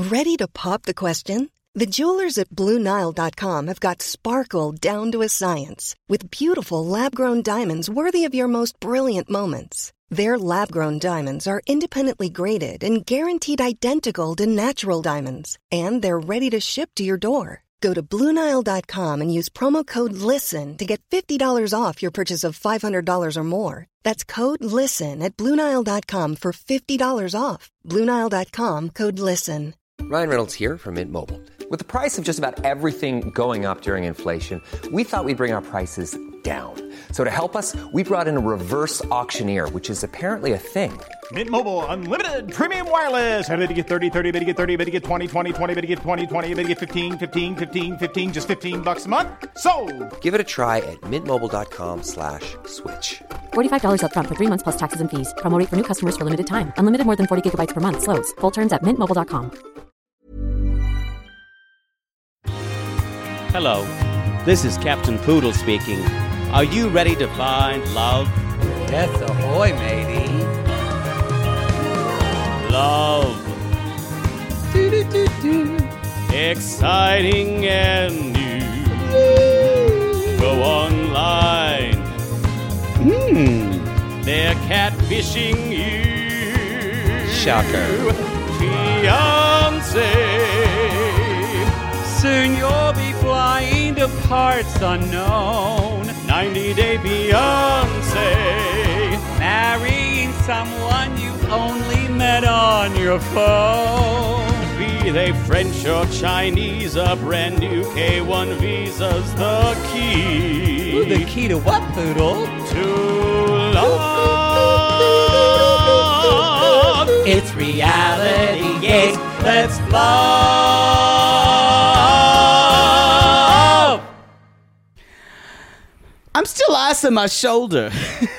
Ready to pop the question? The jewelers at BlueNile.com have got sparkle down to a science with beautiful lab-grown diamonds worthy of your most brilliant moments. Their lab-grown diamonds are independently graded and guaranteed identical to natural diamonds, and they're ready to ship to your door. Go to BlueNile.com and use promo code LISTEN to get $50 off your purchase of $500 or more. That's code LISTEN at BlueNile.com for $50 off. BlueNile.com, code LISTEN. Ryan Reynolds here from Mint Mobile. With the price of just about everything going up during inflation, we thought we'd bring our prices down. So to help us, we brought in a reverse auctioneer, which is apparently a thing. Mint Mobile Unlimited Premium Wireless. How to get 30, 30, bit to get 30, bit to get 20, 20, 20, bit to get 20, 20, bit to get 15, 15, 15, 15, just $15 a month? Sold! Give it a try at mintmobile.com/switch. $45 up front for 3 months plus taxes and fees. Promo rate for new customers for limited time. Unlimited more than 40 gigabytes per month. Slows full terms at mintmobile.com. Hello, this is Captain Poodle speaking. Are you ready to find love? Yes, ahoy, matey. Love. Exciting and new. Go online. They're catfishing you. Shocker. Fiancé. Soon you'll be flying to parts unknown. 90-day fiancé. Marrying someone you've only met on your phone. Be they French or Chinese, a brand new K1 visa's the key. Ooh, the key to what, Poodle? To love. It's reality, yes, let's love. I'm still icing my shoulder.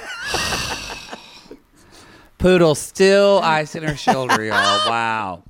Poodle still icing her shoulder, y'all. Wow.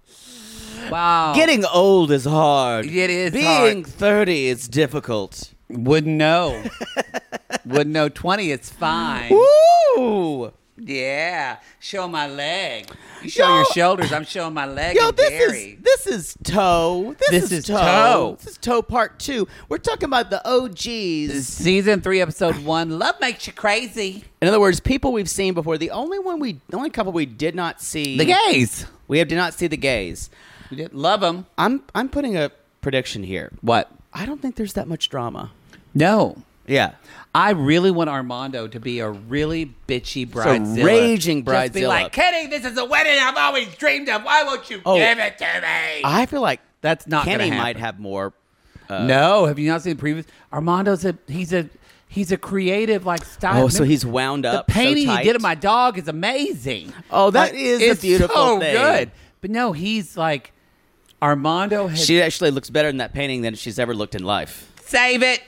Wow. Getting old is hard. It is Being hard. 30 is difficult. Wouldn't know. Wouldn't know. 20, it's fine. Woo! Yeah. Show my leg. You show your shoulders. I'm showing my leg. Yo, and this Gary. is Toe. This is Toe. This is Toe Part 2. We're talking about the OGs. Season 3, episode 1. Love makes you crazy. In other words, people we've seen before. The only couple we did not see. The gays. Did not see the gays. We did love them. I'm putting a prediction here. What? I don't think there's that much drama. No. Yeah. I really want Armando to be a really bitchy bridezilla. raging Just be bridezilla. like, Kenny, this is a wedding I've always dreamed of. Why won't you give it to me? I feel like That's not Kenny gonna happen. might have more. No, have you not seen the previous? Armando's he's a creative style. Oh, so he's wound up. The painting so he tight. did of my dog is amazing. Oh, that is a it's beautiful so thing. good. But no, he's like Armando has She actually looks better in that painting than she's ever looked in life. save it.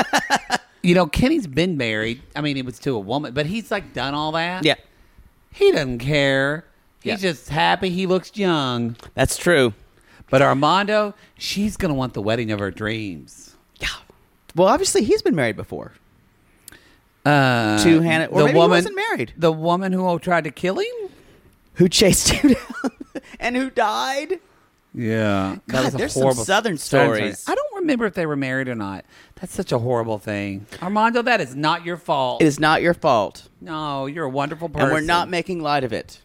You know, Kenny's been married. I mean, it was to a woman, but he's done all that. Yeah, He doesn't care. Yeah. He's just happy he looks young. that's true. But Armando, she's going to want the wedding of her dreams. Yeah. Well, obviously he's been married before. To Hannah, or the maybe woman, he wasn't married. The woman who tried to kill him? Who chased him down and who died? Yeah. God, there's some Southern stories. I don't remember if they were married or not. That's such a horrible thing. Armando, that is not your fault. It is not your fault, No, you're a wonderful person. and we're not making light of it.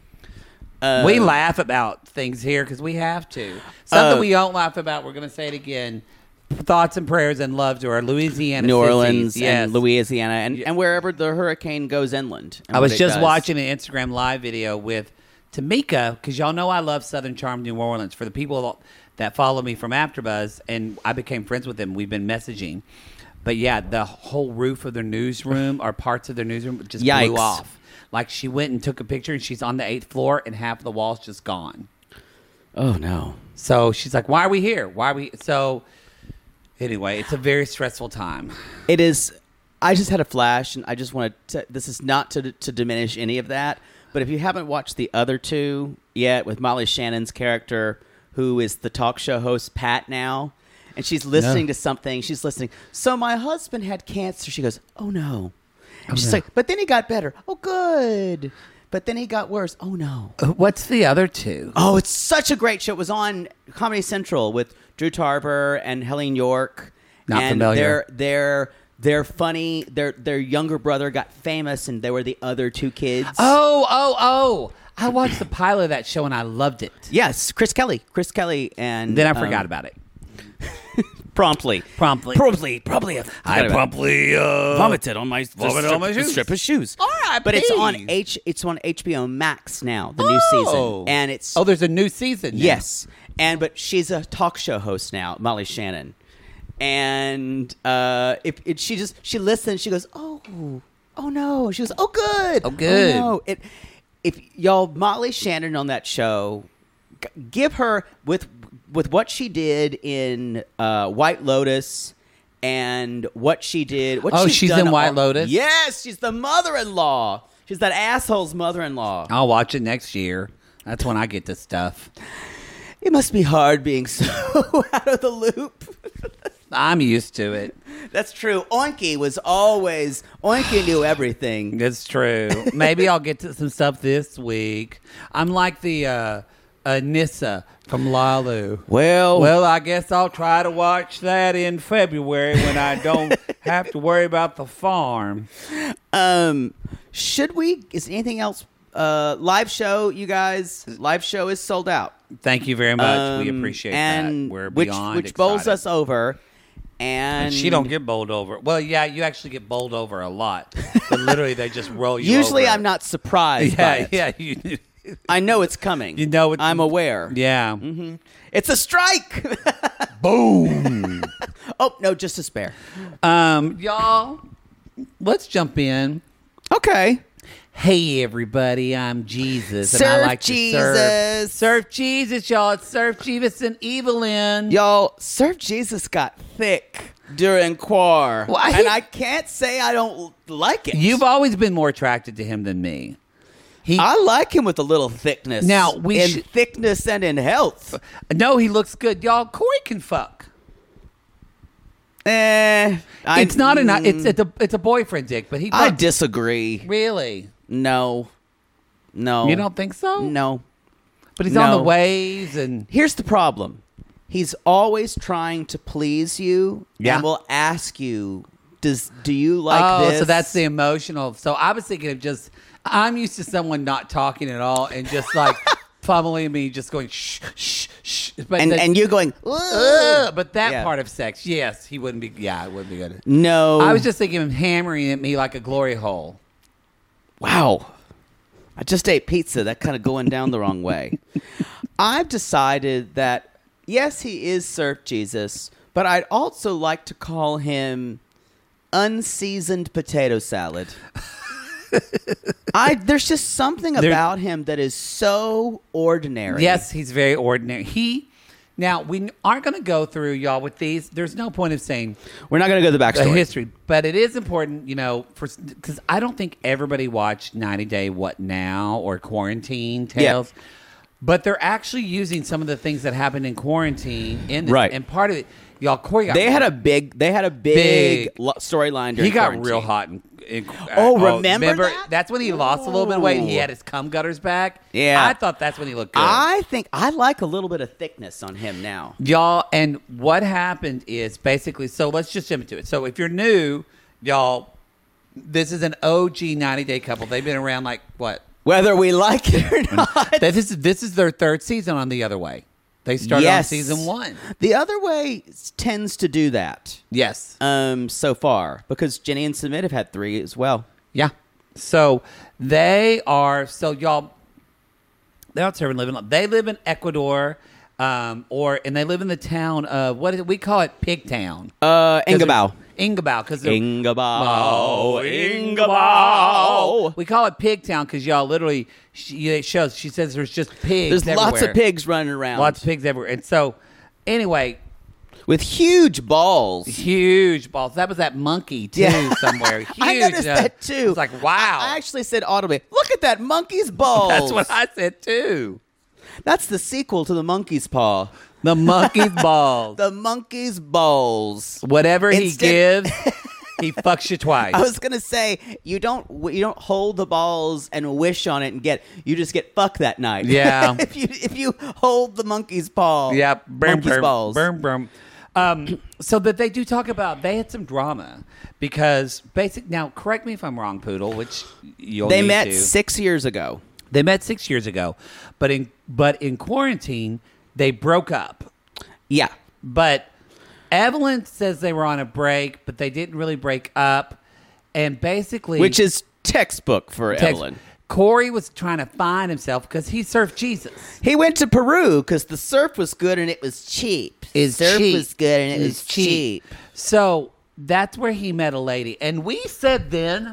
We laugh about things here because we have to. Something we don't laugh about, we're going to say it again. Thoughts and prayers and love to our Louisiana New sissies. Orleans Yes. and Louisiana and wherever the hurricane goes inland. and I was what it just does. watching an Instagram live video with Tamika, because y'all know I love Southern Charm New Orleans. For the people that follow me from AfterBuzz, and I became friends with them, we've been messaging. But yeah, the whole roof of their newsroom or parts of their newsroom just Yikes. blew off. Like she went and took a picture and she's on the 8th floor and half of the wall's just gone. Oh, no. So she's like, why are we here? So anyway, it's a very stressful time. It is. I just had a flash, and I just want to. This is not to diminish any of that, but if you haven't watched the other two yet, with Molly Shannon's character, who is the talk show host Pat now, and she's listening to something. She's listening. So my husband had cancer. She goes, "Oh no." And she's like, "But then he got better." Oh, good. But then he got worse. Oh, no. What's the other two? Oh, it's such a great show. It was on Comedy Central with Drew Tarver and Helene York. Not and familiar. They're funny. Their younger brother got famous, and they were the other two kids. Oh. I watched the pilot of that show, and I loved it. Yes, Chris Kelly. And Then I forgot about it. Promptly. I promptly vomited on my shoes. strip of shoes. All right, but it's on please. it's on HBO Max now, the new season, and it's there's a new season now. yes, but she's a talk show host now, Molly Shannon, and she listens, she goes, oh no, she goes, oh good, oh no. If y'all Molly Shannon on that show, give her with what she did in White Lotus and what she did. She's in White Lotus? Yes, she's the mother-in-law. She's that asshole's mother-in-law. I'll watch it next year. That's when I get this stuff. It must be hard being so out of the loop. I'm used to it. That's true. Oinky knew everything. It's true. Maybe I'll get to some stuff this week. I'm like the Nissa from Lalu. Well, I guess I'll try to watch that in February when I don't have to worry about the farm. Should we? Is anything else? Live show, you guys. Live show is sold out. Thank you very much. We appreciate and that. We're which beyond excited. bowls us over. And she don't get bowled over. Well, yeah, you actually get bowled over a lot. But literally, they just roll you Usually, over. I'm not surprised by it. Yeah, you I know it's coming. I'm aware. Yeah. Mm-hmm. It's a strike. Boom. Oh, no, just a spare. Y'all, let's jump in. Okay. Hey, everybody, I'm Jesus. Surf and I like Jesus. to surf Jesus, y'all. It's Surf Jesus and Evelyn. Y'all, Surf Jesus got thick during Quar. Why? And I can't say I don't like it. You've always been more attracted to him than me. I like him with a little thickness. Now, in thickness and in health. No, he looks good. Y'all, Corey can fuck. It's not enough. It's a boyfriend dick, but I disagree. Really? No. You don't think so? No. But he's on the waves and... Here's the problem. He's always trying to please you and will ask you, do you like this? So that's the emotional. So I was thinking of just... I'm used to someone not talking at all and just like pummeling me, just going shh, shh, shh. But and you're going, but that part of sex, yes, he wouldn't be. Yeah, it wouldn't be good. No, I was just thinking of him hammering at me like a glory hole. Wow, I just ate pizza. That kind of going down the wrong way. I've decided that yes, he is Surf Jesus, but I'd also like to call him unseasoned potato salad. There's just something about him that is so ordinary. Yes, he's very ordinary. Now, we aren't going to go through, y'all, with these. There's no point of saying... We're not going to go to the backstory. History. But it is important, because I don't think everybody watched 90 Day What Now or Quarantine Tales. Yeah. But they're actually using some of the things that happened in quarantine in this. Right. And part of it... Y'all, Corey got They had a big storyline during He got quarantine. real hot. Remember that? That's when he lost a little bit of weight. He had his cum gutters back. Yeah. I thought that's when he looked good. I think I like a little bit of thickness on him now. Y'all, and what happened is basically, so let's just jump into it. So if you're new, y'all, this is an OG 90-day couple. They've been around like, what? Whether we like it or not. This is their third season on The Other Way. They started on season 1. The Other Way tends to do that. Yes. So far. Because Jenny and Submit have had 3 as well. Yeah. So they are, y'all, they're out serving living. They live in Ecuador, and they live in the town of, what is it? We call it Pigtown. Ingabao. Because Ingabao. We call it Pigtown because y'all literally, she says there's just pigs There's everywhere. lots of pigs running around. Lots of pigs everywhere. And so, anyway. With huge balls. Huge balls. That was that monkey, too, somewhere. Huge. I noticed that, too. It's like, wow. I actually said audibly, look at that monkey's balls. That's what I said, too. That's the sequel to the monkey's paw. The monkey's balls. The monkey's balls. Whatever he gives, He fucks you twice. I was gonna say you don't hold the balls and wish on it and you just get fucked that night. Yeah. if you hold the monkey's paw. Yeah, monkey's balls. So that they do talk about, they had some drama because now correct me if I'm wrong, Poodle, which they met 6 years ago. They met 6 years ago, but in quarantine they broke up. Yeah, but Evelyn says they were on a break, but they didn't really break up, and basically, which is textbook for Evelyn. Corey was trying to find himself because he surfed Jesus. He went to Peru because the surf was good and it was cheap. Surf was good and it was cheap. So that's where he met a lady. And we said then,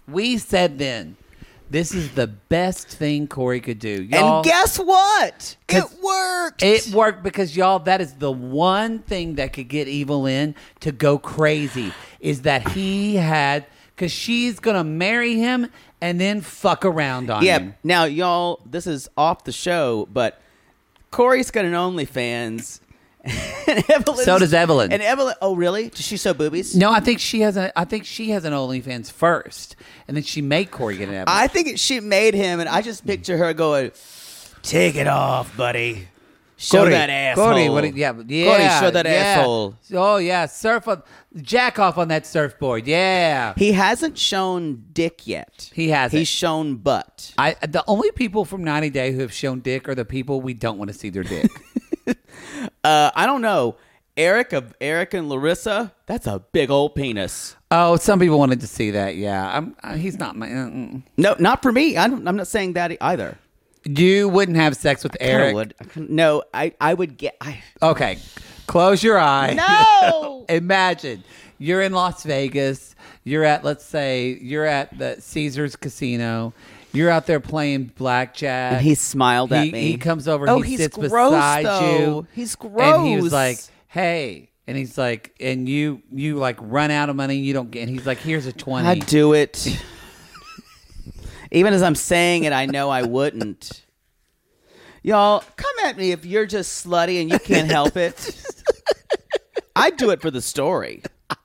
this is the best thing Corey could do. Y'all, and guess what? It worked. It worked because, y'all, that is the one thing that could get Evelyn to go crazy is that he had, because she's going to marry him and then fuck around on him. Now, y'all, this is off the show, but Corey's got an OnlyFans. And so does Evelyn. And Evelyn, oh really? Does she sew boobies? No, I think she has an OnlyFans first, and then she made Corey get an Evelyn. I think she made him, and I just picture her going, "Take it off, buddy. Show Corey, that asshole. Corey, Corey, show that asshole. Oh yeah, jack off on that surfboard. Yeah." He hasn't shown dick yet. He hasn't. He's shown butt. The only people from 90 Day who have shown dick are the people we don't want to see their dick. I don't know. Eric and Larissa, that's a big old penis. Oh, some people wanted to see that. Yeah, he's not my. No, not for me. I'm not saying that either. You wouldn't have sex with Eric. Would. No, I would get. Okay, close your eye. No. Imagine you're in Las Vegas. Let's say you're at the Caesars Casino. You're out there playing blackjack. And he smiled at me. He comes over. Oh, he he's sits gross, beside though. you. He's gross. And he was like, "Hey," and he's like, and you like run out of money. And you don't get. And he's like, "Here's a 20." I'd do it. Even as I'm saying it, I know I wouldn't. Y'all, come at me if you're just slutty and you can't help it. I'd do it for the story.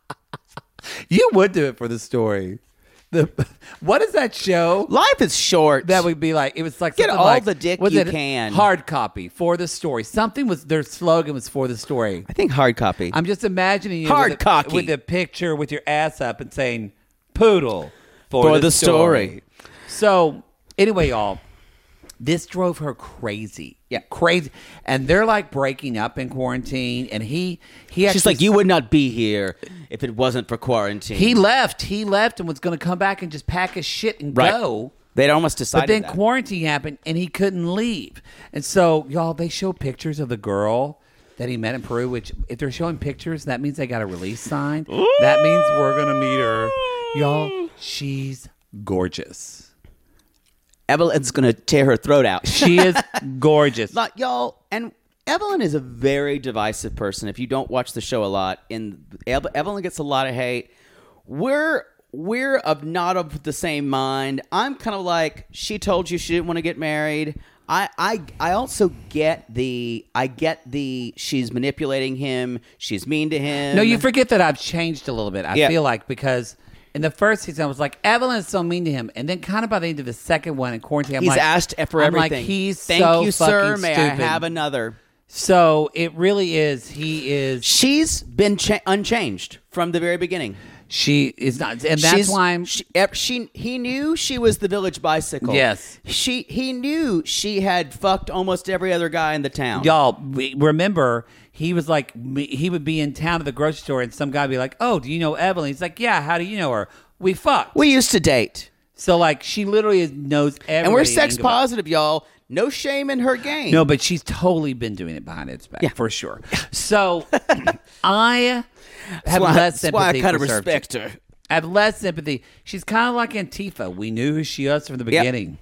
You would do it for the story. What is that show? Life is short. That would be like, it was like get all like, the dick was you it can. Hard copy for the story. Something was, their slogan was for the story. I think hard copy. I'm just imagining you hard cocky with a picture with your ass up and saying poodle for the story. So anyway, y'all, this drove her crazy. Yeah, crazy. And they're like breaking up in quarantine. And he she's like, you would not be here if it wasn't for quarantine. He left and was going to come back and just pack his shit and go. They'd almost decided. But then quarantine happened and he couldn't leave. And so, y'all, they show pictures of the girl that he met in Peru, which if they're showing pictures, that means they got a release signed. Ooh. That means we're going to meet her. Y'all, she's gorgeous. Evelyn's going to tear her throat out. She is gorgeous. Like, y'all, and Evelyn is a very divisive person. If you don't watch the show a lot, and Evelyn gets a lot of hate. We're not of the same mind. I'm kind of like, she told you she didn't want to get married. I also get the she's manipulating him. She's mean to him. No, you forget that I've changed a little bit. I feel like because in the first season, I was like, Evelyn is so mean to him. And then kind of by the end of the second one in quarantine, he's asked for everything. Like, he's Thank so you, sir. May stupid. I have another? So it really is. He is. She's been unchanged from the very beginning. She is not, and that's why he knew she was the Village Bicycle. Yes, he knew she had fucked almost every other guy in the town. Y'all remember he was like, he would be in town at the grocery store, and some guy would be like, "Oh, do you know Evelyn?" He's like, "Yeah, how do you know her? We fucked. We used to date." So like, she literally knows everything. And we're sex positive, y'all. No shame in her game. No, but she's totally been doing it behind its back, for sure. So I have less sympathy. That's why I kind of respect her. I have less sympathy. She's kind of like Antifa. We knew who she was from the beginning.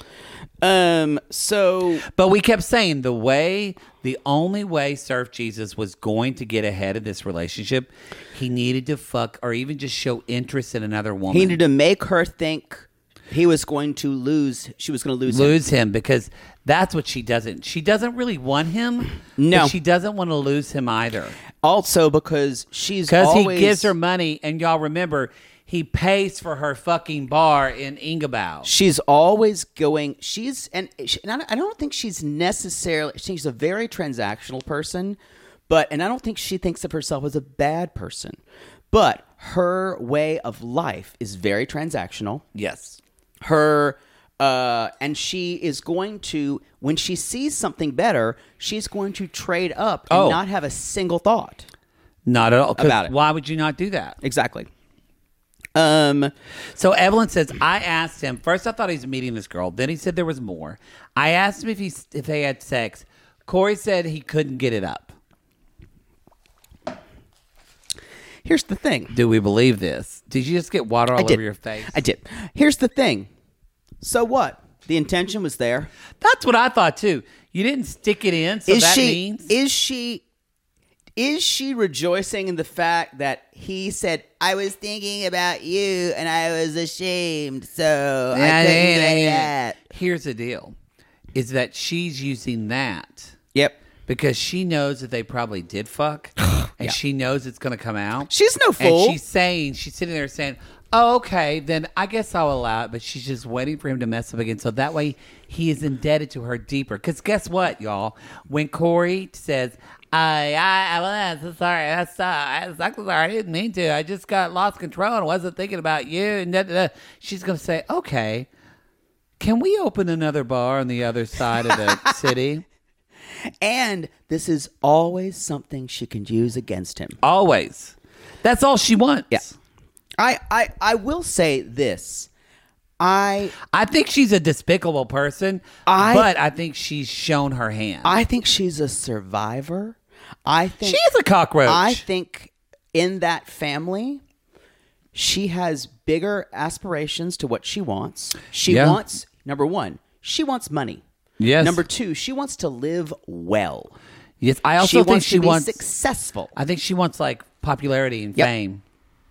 But we kept saying the only way Surf Jesus was going to get ahead of this relationship, he needed to fuck or even just show interest in another woman. He needed to make her think he was going to lose. She was going to lose him because that's what she doesn't. She doesn't really want him. No, but she doesn't want to lose him either. Also because she's Because always... he gives her money, and y'all remember, he pays for her fucking bar in Ingabao. She's always going... And I don't think she's necessarily... She's a very transactional person, and I don't think she thinks of herself as a bad person. But her way of life is very transactional. Yes. And she is going to, when she sees something better, she's going to trade up and not have a single thought. Not at all. About it. Why would you not do that? Exactly. So Evelyn says, I asked him, first I thought he was meeting this girl. Then he said there was more. I asked him if they had sex. Corey said he couldn't get it up. Here's the thing. Do we believe this? Did you just get water all over your face? I did. Here's the thing. So what? The intention was there. That's what I thought too. You didn't stick it in, so means... Is she rejoicing in the fact that he said, I was thinking about you and I was ashamed, so I couldn't do that? Here's the deal, is that she's using that. Yep. Because she knows that they probably did fuck, and she knows it's going to come out. She's no fool. And she's sitting there saying, oh, okay, then I guess I'll allow it, but she's just waiting for him to mess up again, so that way he is indebted to her deeper. Because guess what, y'all? When Corey says, I'm so sorry. I'm so sorry. I didn't mean to. I just got lost control and wasn't thinking about you. And she's going to say, okay, can we open another bar on the other side of the city? And this is always something she can use against him. Always. That's all she wants. Yeah. I will say this. I think she's a despicable person, but I think she's shown her hand. I think she's a survivor. I think she is a cockroach. I think in that family, she has bigger aspirations to what she wants. She wants, number one, she wants money. Yes. Number two, she wants to live well. Yes, I also think she wants successful. I think she wants like popularity and fame.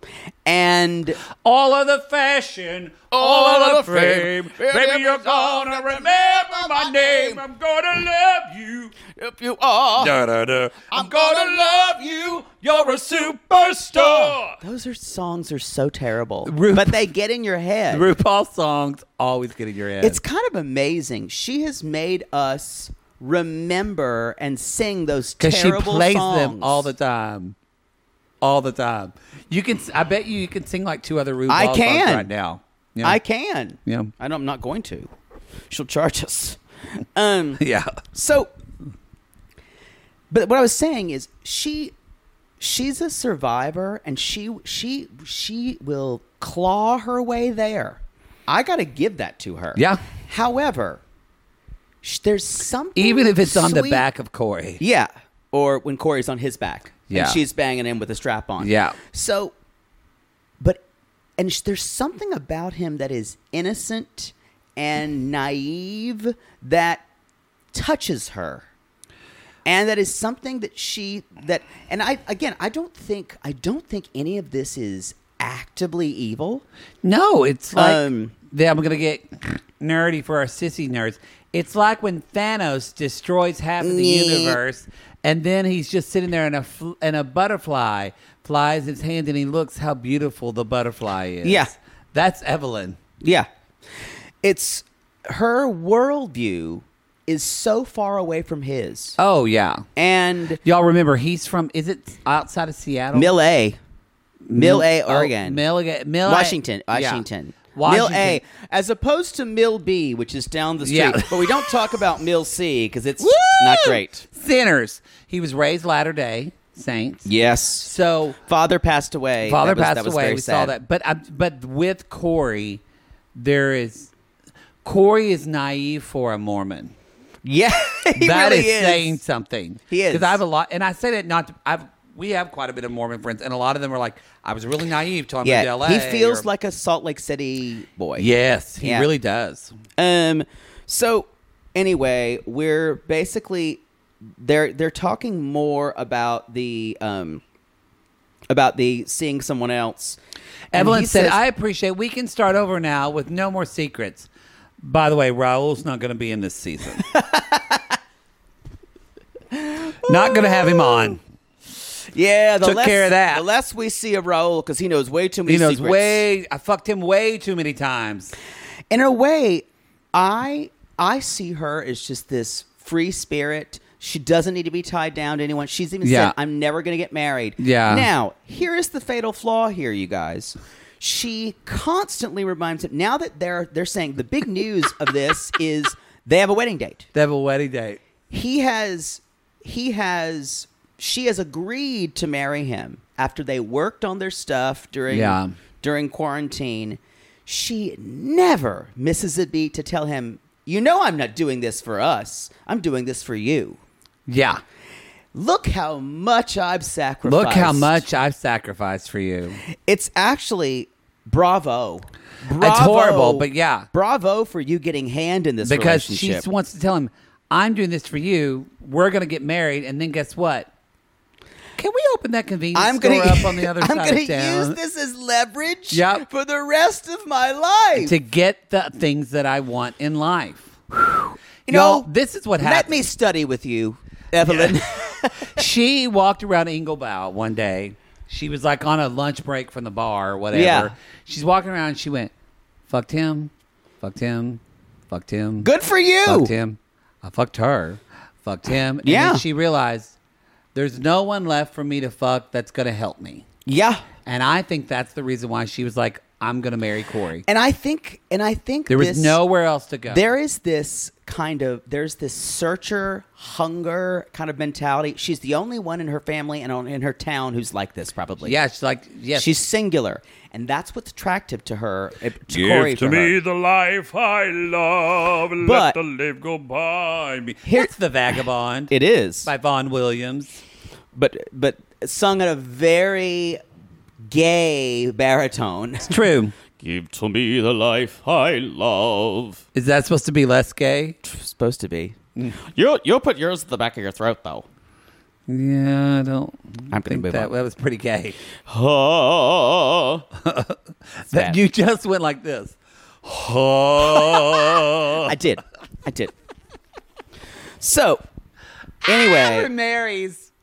And all of the fashion, all of the fame, baby, you're gonna remember my name. I'm gonna love you if you are. Da, da, da. I'm gonna love you. You're a superstar. Those songs are so terrible, but they get in your head. RuPaul songs always get in your head. It's kind of amazing. She has made us remember and sing those terrible songs. Because she plays them all the time. All the time. I bet you can sing like two other RuPaul songs right now. Yeah. I can. Yeah. I'm not going to. She'll charge us. Yeah. So, but what I was saying is she's a survivor, and she will claw her way there. I got to give that to her. Yeah. However, there's something even if it's sweet. On the back of Corey. Yeah. Or when Corey's on his back. Yeah. And she's banging him with a strap on. Yeah. So, there's something about him that is innocent and naive that touches her. And that is something that and I don't think any of this is actively evil. No, it's like I'm going to get nerdy for our sissy nerds. It's like when Thanos destroys half of the universe, and then he's just sitting there, and a butterfly flies his hand, and he looks how beautiful the butterfly is. Yeah. That's Evelyn. Yeah. It's her worldview is so far away from his. Oh, yeah. And y'all remember, he's from, is it outside of Seattle? Mill A, Oregon. Washington. Washington. Mill A, as opposed to Mill B, which is down the street. Yeah. But we don't talk about Mill C because it's not great. Sinners. He was raised Latter-day Saints. Yes. So father passed away. That was very sad. Saw that. But with Corey, Corey is naive for a Mormon. Yeah, that really is saying something. He is, because I have a lot, and I say that we have quite a bit of Mormon friends, and a lot of them are like, I was really naive till I moved to L.A. He feels like a Salt Lake City boy. Yes, he really does. So anyway, we're basically they're talking more about the seeing someone else. Evelyn said, "I appreciate. We can start over now with no more secrets." By the way, Raul's not going to be in this season. Not going to have him on. Yeah, took care of that. The less we see of Raul, because he knows way too many He knows secrets. I fucked him way too many times. In a way, I see her as just this free spirit. She doesn't need to be tied down to anyone. She's even said, I'm never going to get married. Yeah. Now, here is the fatal flaw here, you guys. She constantly reminds him, now that they're saying the big news of this is they have a wedding date. They have a wedding date. She has agreed to marry him after they worked on their stuff during quarantine. She never misses a beat to tell him, I'm not doing this for us. I'm doing this for you. Yeah. Look how much I've sacrificed. Look how much I've sacrificed for you. It's actually bravo. It's horrible, but yeah. Bravo for you getting hand in this because relationship. she wants to tell him, I'm doing this for you. We're going to get married. And then guess what? Can we open that convenience store up on the other side of town? I'm going to use this as leverage Yep. for the rest of my life. To get the things that I want in life. Y'all, this is what happened. Let me study with you, Evelyn. She walked around Engelbau one day. She was like on a lunch break from the bar or whatever. Yeah. She's walking around and she went, fucked him, fucked him, fucked him. Good for you. Fucked him. I fucked her. Fucked him. And then she realized there's no one left for me to fuck that's going to help me. Yeah. And I think that's the reason why she was like, I'm going to marry Corey. And I think there was nowhere else to go. There's this searcher, hunger kind of mentality. She's the only one in her family and in her town who's like this, probably. Yeah, she's like, yes. She's singular. And that's what's attractive to her, to Give Corey. to me the life I love, and But- let the live go by me. It's The Vagabond. It is. By Vaughn Williams. But sung at a very gay baritone. It's true. Give to me the life I love. Is that supposed to be less gay? Supposed to be. You'll put yours at the back of your throat, though. Yeah, I don't I'm gonna think move that on. was pretty gay. Oh. That you just went like this. I did. So, anyway, marries.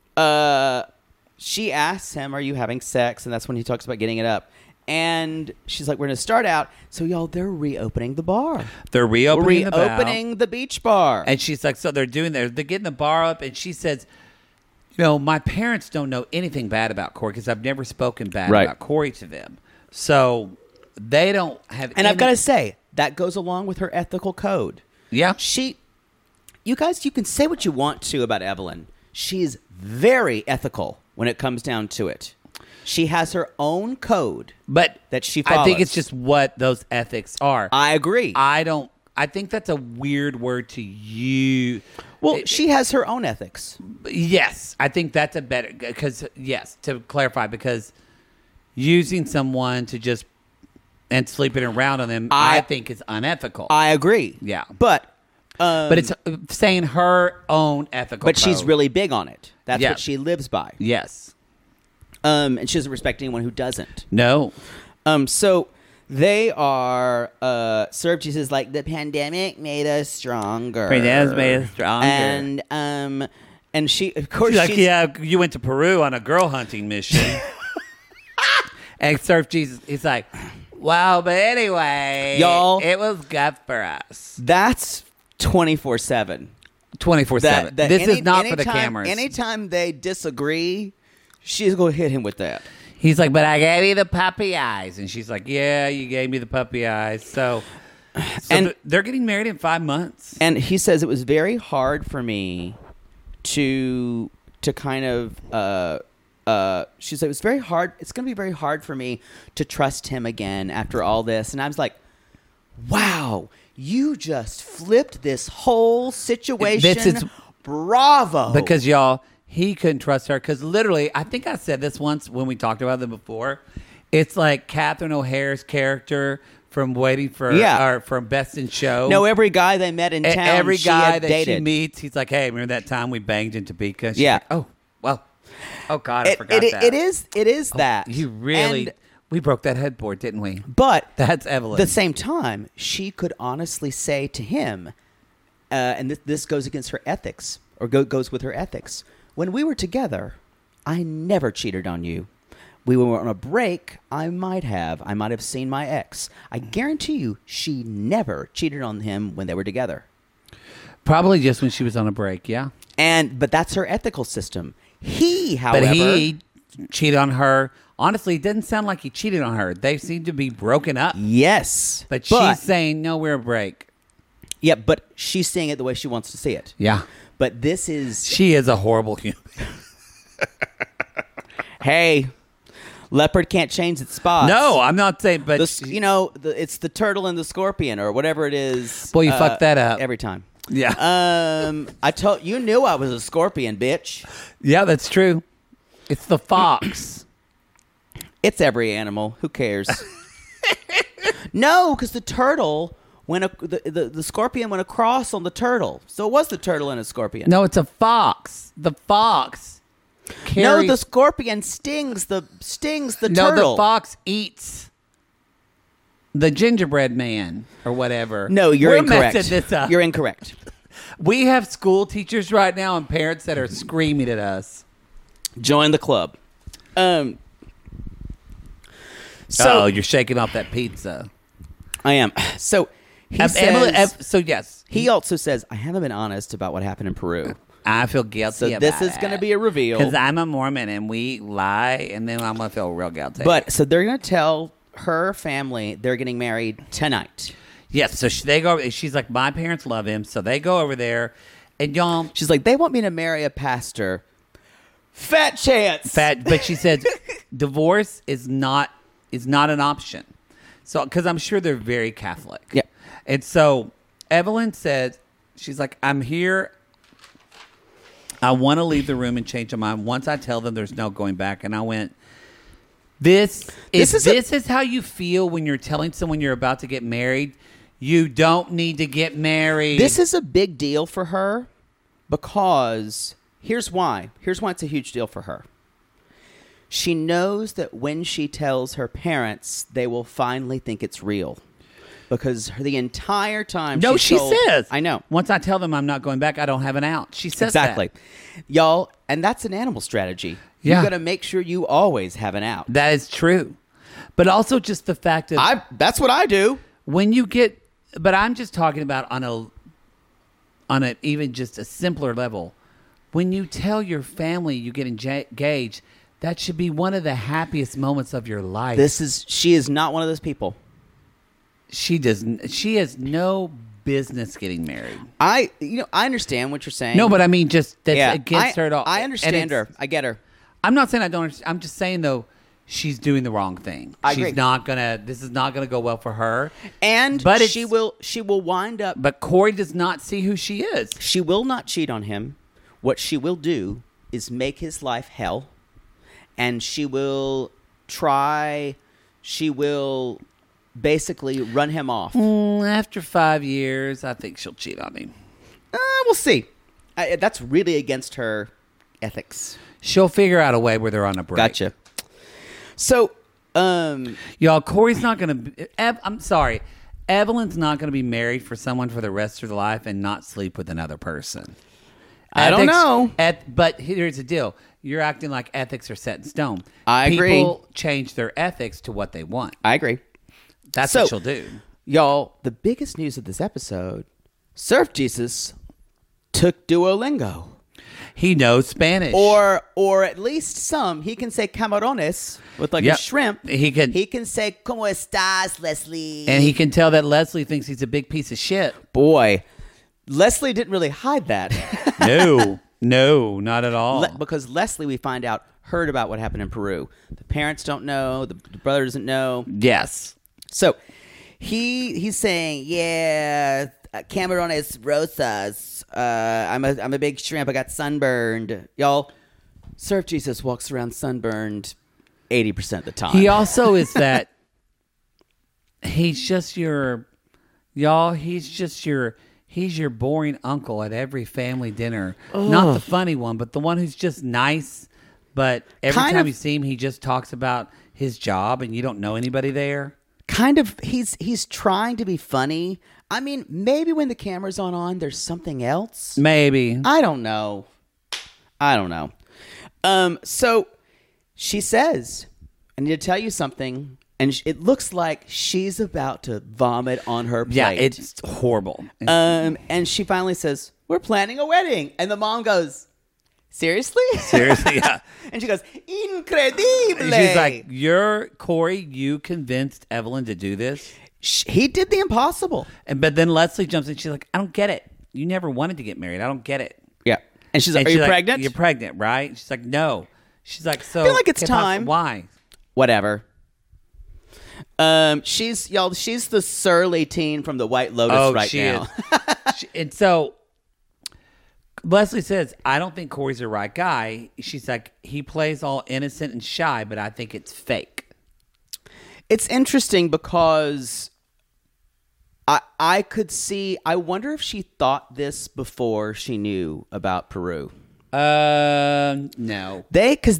she asks him, "Are you having sex?" And that's when he talks about getting it up. And she's like, "We're going to start out." So, y'all, they're reopening the bar. They're reopening the bar. Reopening the beach bar. And she's like, so they're getting the bar up, and she says, my parents don't know anything bad about Corey because I've never spoken bad about Corey to them. So they don't have And I've got to say, that goes along with her ethical code. Yeah. You guys, you can say what you want to about Evelyn. She's very ethical when it comes down to it. She has her own code that she follows. I think it's just what those ethics are. I agree. I think that's a weird word to use. Well, she has her own ethics. Yes, I think that's a better, because, yes, to clarify, because using someone to just, and sleeping around on them, I think is unethical. I agree. Yeah. But it's saying her own ethical But she's code. really big on it. That's Yeah. what she lives by. Yes. And she doesn't respect anyone who doesn't. No. So they are served. She says, like, the pandemic made us stronger. Pandemic made us stronger. And she, of course, She's like, yeah, you went to Peru on a girl hunting mission. And Surf Jesus, he's like, wow, but anyway, Y'all, it was good for us. That's 24/7. 24/7. This is not for the cameras. Anytime they disagree, she's going to hit him with that. He's like, but I gave you the puppy eyes. And she's like, yeah, you gave me the puppy eyes. So And- they're getting married in 5 months. And he says it was very hard for me to kind of she said it was very hard. It's going to be very hard for me to trust him again after all this. And I was like, wow, you just flipped this whole situation. This is- Bravo. Because, y'all, he couldn't trust her. Because literally, I think I said this once when we talked about them before. It's like Catherine O'Hara's character from Waiting for, or from Best in Show. No, every guy they met in town, every she guy had that dated. she meets, he's like, hey, remember that time we banged in Topeka? She's Yeah. like, oh, well. Oh, God, I forgot that. It is that. You really... we broke that headboard, didn't we? But that's Evelyn. At the same time, she could honestly say to him, and this goes against her ethics, or goes with her ethics. When we were together, I never cheated on you. We were on a break. I might have seen my ex. I guarantee you she never cheated on him when they were together. Probably just when she was on a break, yeah. But that's her ethical system. He, however... But he cheated on her. Honestly, it didn't sound like he cheated on her. They seem to be broken up. Yes. But she's saying, no, we're a break. Yeah, but she's seeing it the way she wants to see it. Yeah. But this is... She is a horrible human. Hey, leopard can't change its spots. No, I'm not saying, but... it's the turtle and the scorpion or whatever it is. Boy, you fucked that up. Every time. Yeah. I told you knew I was a scorpion, bitch. Yeah, that's true. It's the fox. It's every animal. Who cares? No, because the turtle the scorpion went across on the turtle, so it was the turtle and a scorpion. No, it's a fox. The fox. No, the scorpion stings the turtle. No, the fox eats the gingerbread man or whatever. No, you're incorrect. We're messing this up. You're incorrect. We have school teachers right now and parents that are screaming at us. Join the club. So you're shaking off that pizza. I am. So he says. So yes, he also says, "I haven't been honest about what happened in Peru. I feel guilty. So about this is going to be a reveal because I'm a Mormon and we lie, and then I'm going to feel real guilty. But so they're going to tell her family they're getting married tonight. Yes. So they go. She's like, my parents love him, so they go over there, and y'all. She's like, they want me to marry a pastor. Fat chance. But she said, divorce is not an option. So, because I'm sure they're very Catholic. Yeah. And so Evelyn said, she's like, I'm here. I want to leave the room and change my mind once I tell them there's no going back. And I went, this is how you feel when you're telling someone you're about to get married. You don't need to get married. This is a big deal for her because here's why. Here's why it's a huge deal for her. She knows that when she tells her parents, they will finally think it's real. Because the entire time she says. I know. Once I tell them I'm not going back, I don't have an out. She says exactly. Y'all, and that's an animal strategy. Yeah. You got to make sure you always have an out. That is true. But also just the fact that... that's what I do. When you get... But I'm just talking about on a even just a simpler level. When you tell your family you get engaged, that should be one of the happiest moments of your life. She is not one of those people. She has no business getting married. I understand what you're saying. No, but I mean, just that's against her at all. I understand her. I get her. I'm not saying I don't understand. I'm just saying, though, she's doing the wrong thing. I agree. This is not gonna go well for her. But she will wind up. But Corey does not see who she is. She will not cheat on him. What she will do is make his life hell, and she will basically run him off. After 5 years, I think she'll cheat on him. We'll see. That's really against her ethics. She'll figure out a way where they're on a break. Gotcha. So, y'all, Corey's not going to... I'm sorry. Evelyn's not going to be married for someone for the rest of their life and not sleep with another person. I don't know. But here's the deal. You're acting like ethics are set in stone. I agree. People change their ethics to what they want. I agree. That's what she'll do. Y'all, the biggest news of this episode, Surf Jesus took Duolingo. He knows Spanish. Or at least some. He can say camarones with a shrimp. He can say, ¿Cómo estás, Leslie? And he can tell that Leslie thinks he's a big piece of shit. Boy, Leslie didn't really hide that. No, not at all. Because Leslie, we find out, heard about what happened in Peru. The parents don't know. The brother doesn't know. Yes. So he's saying, yeah, Camarones Rosas. I'm a big shrimp. I got sunburned. Y'all, Surf Jesus walks around sunburned 80% of the time. He also is that he's your boring uncle at every family dinner. Ugh. Not the funny one, but the one who's just nice. But every time you see him, he just talks about his job and you don't know anybody there. Kind of, he's trying to be funny. I mean, maybe when the camera's on, there's something else. Maybe. I don't know. So she says, I need to tell you something. And it looks like she's about to vomit on her plate. Yeah, it's horrible. And she finally says, we're planning a wedding. And the mom goes, seriously? Seriously, yeah. And she goes, incredible. And she's like, Corey, you convinced Evelyn to do this? He did the impossible. But then Leslie jumps in. She's like, I don't get it. You never wanted to get married. I don't get it. Yeah. And she's like, are you pregnant? You're pregnant, right? She's like, no. She's like, so. I feel like it's time. Why? Whatever. She's the surly teen from the White Lotus right now. And so Leslie says, I don't think Corey's the right guy. She's like, he plays all innocent and shy, but I think it's fake. It's interesting because I could see. I wonder if she thought this before she knew about Peru. No.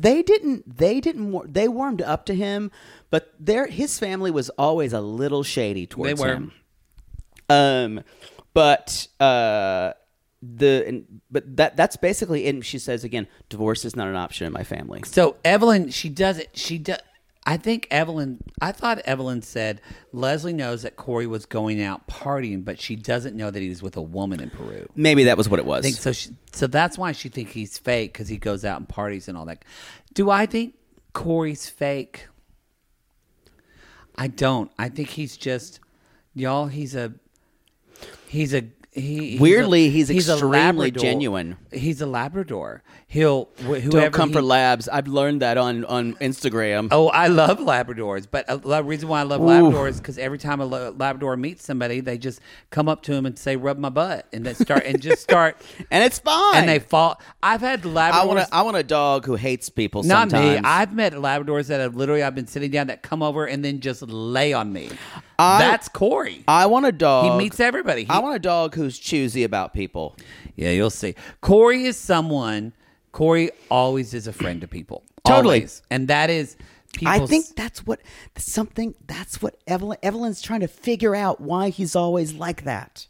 They warmed up to him, but his family was always a little shady towards him. But that's basically it. And she says again, divorce is not an option in my family. So Evelyn, she does it. I thought Evelyn said Leslie knows that Corey was going out partying, but she doesn't know that he was with a woman in Peru. Maybe that was what it was. I think so. So that's why she thinks he's fake, because he goes out and parties and all that. Do I think Corey's fake? I don't. I think he's just, y'all. He's extremely genuine. He's a Labrador. Don't come for labs. I've learned that on Instagram. Oh, I love Labradors, but the reason why I love Labradors is because every time a Labrador meets somebody, they just come up to him and say, "Rub my butt," and they start and it's fine. And they fall. I've had Labradors. I want a dog who hates people. Not sometimes. me. I've met Labradors that I've been sitting down that come over and then just lay on me. That's Corey. I want a dog. He meets everybody. I want a dog who's choosy about people. Yeah, you'll see. Corey always is a friend to people. Totally. Always. And that is I think that's what Evelyn's trying to figure out, why he's always like that.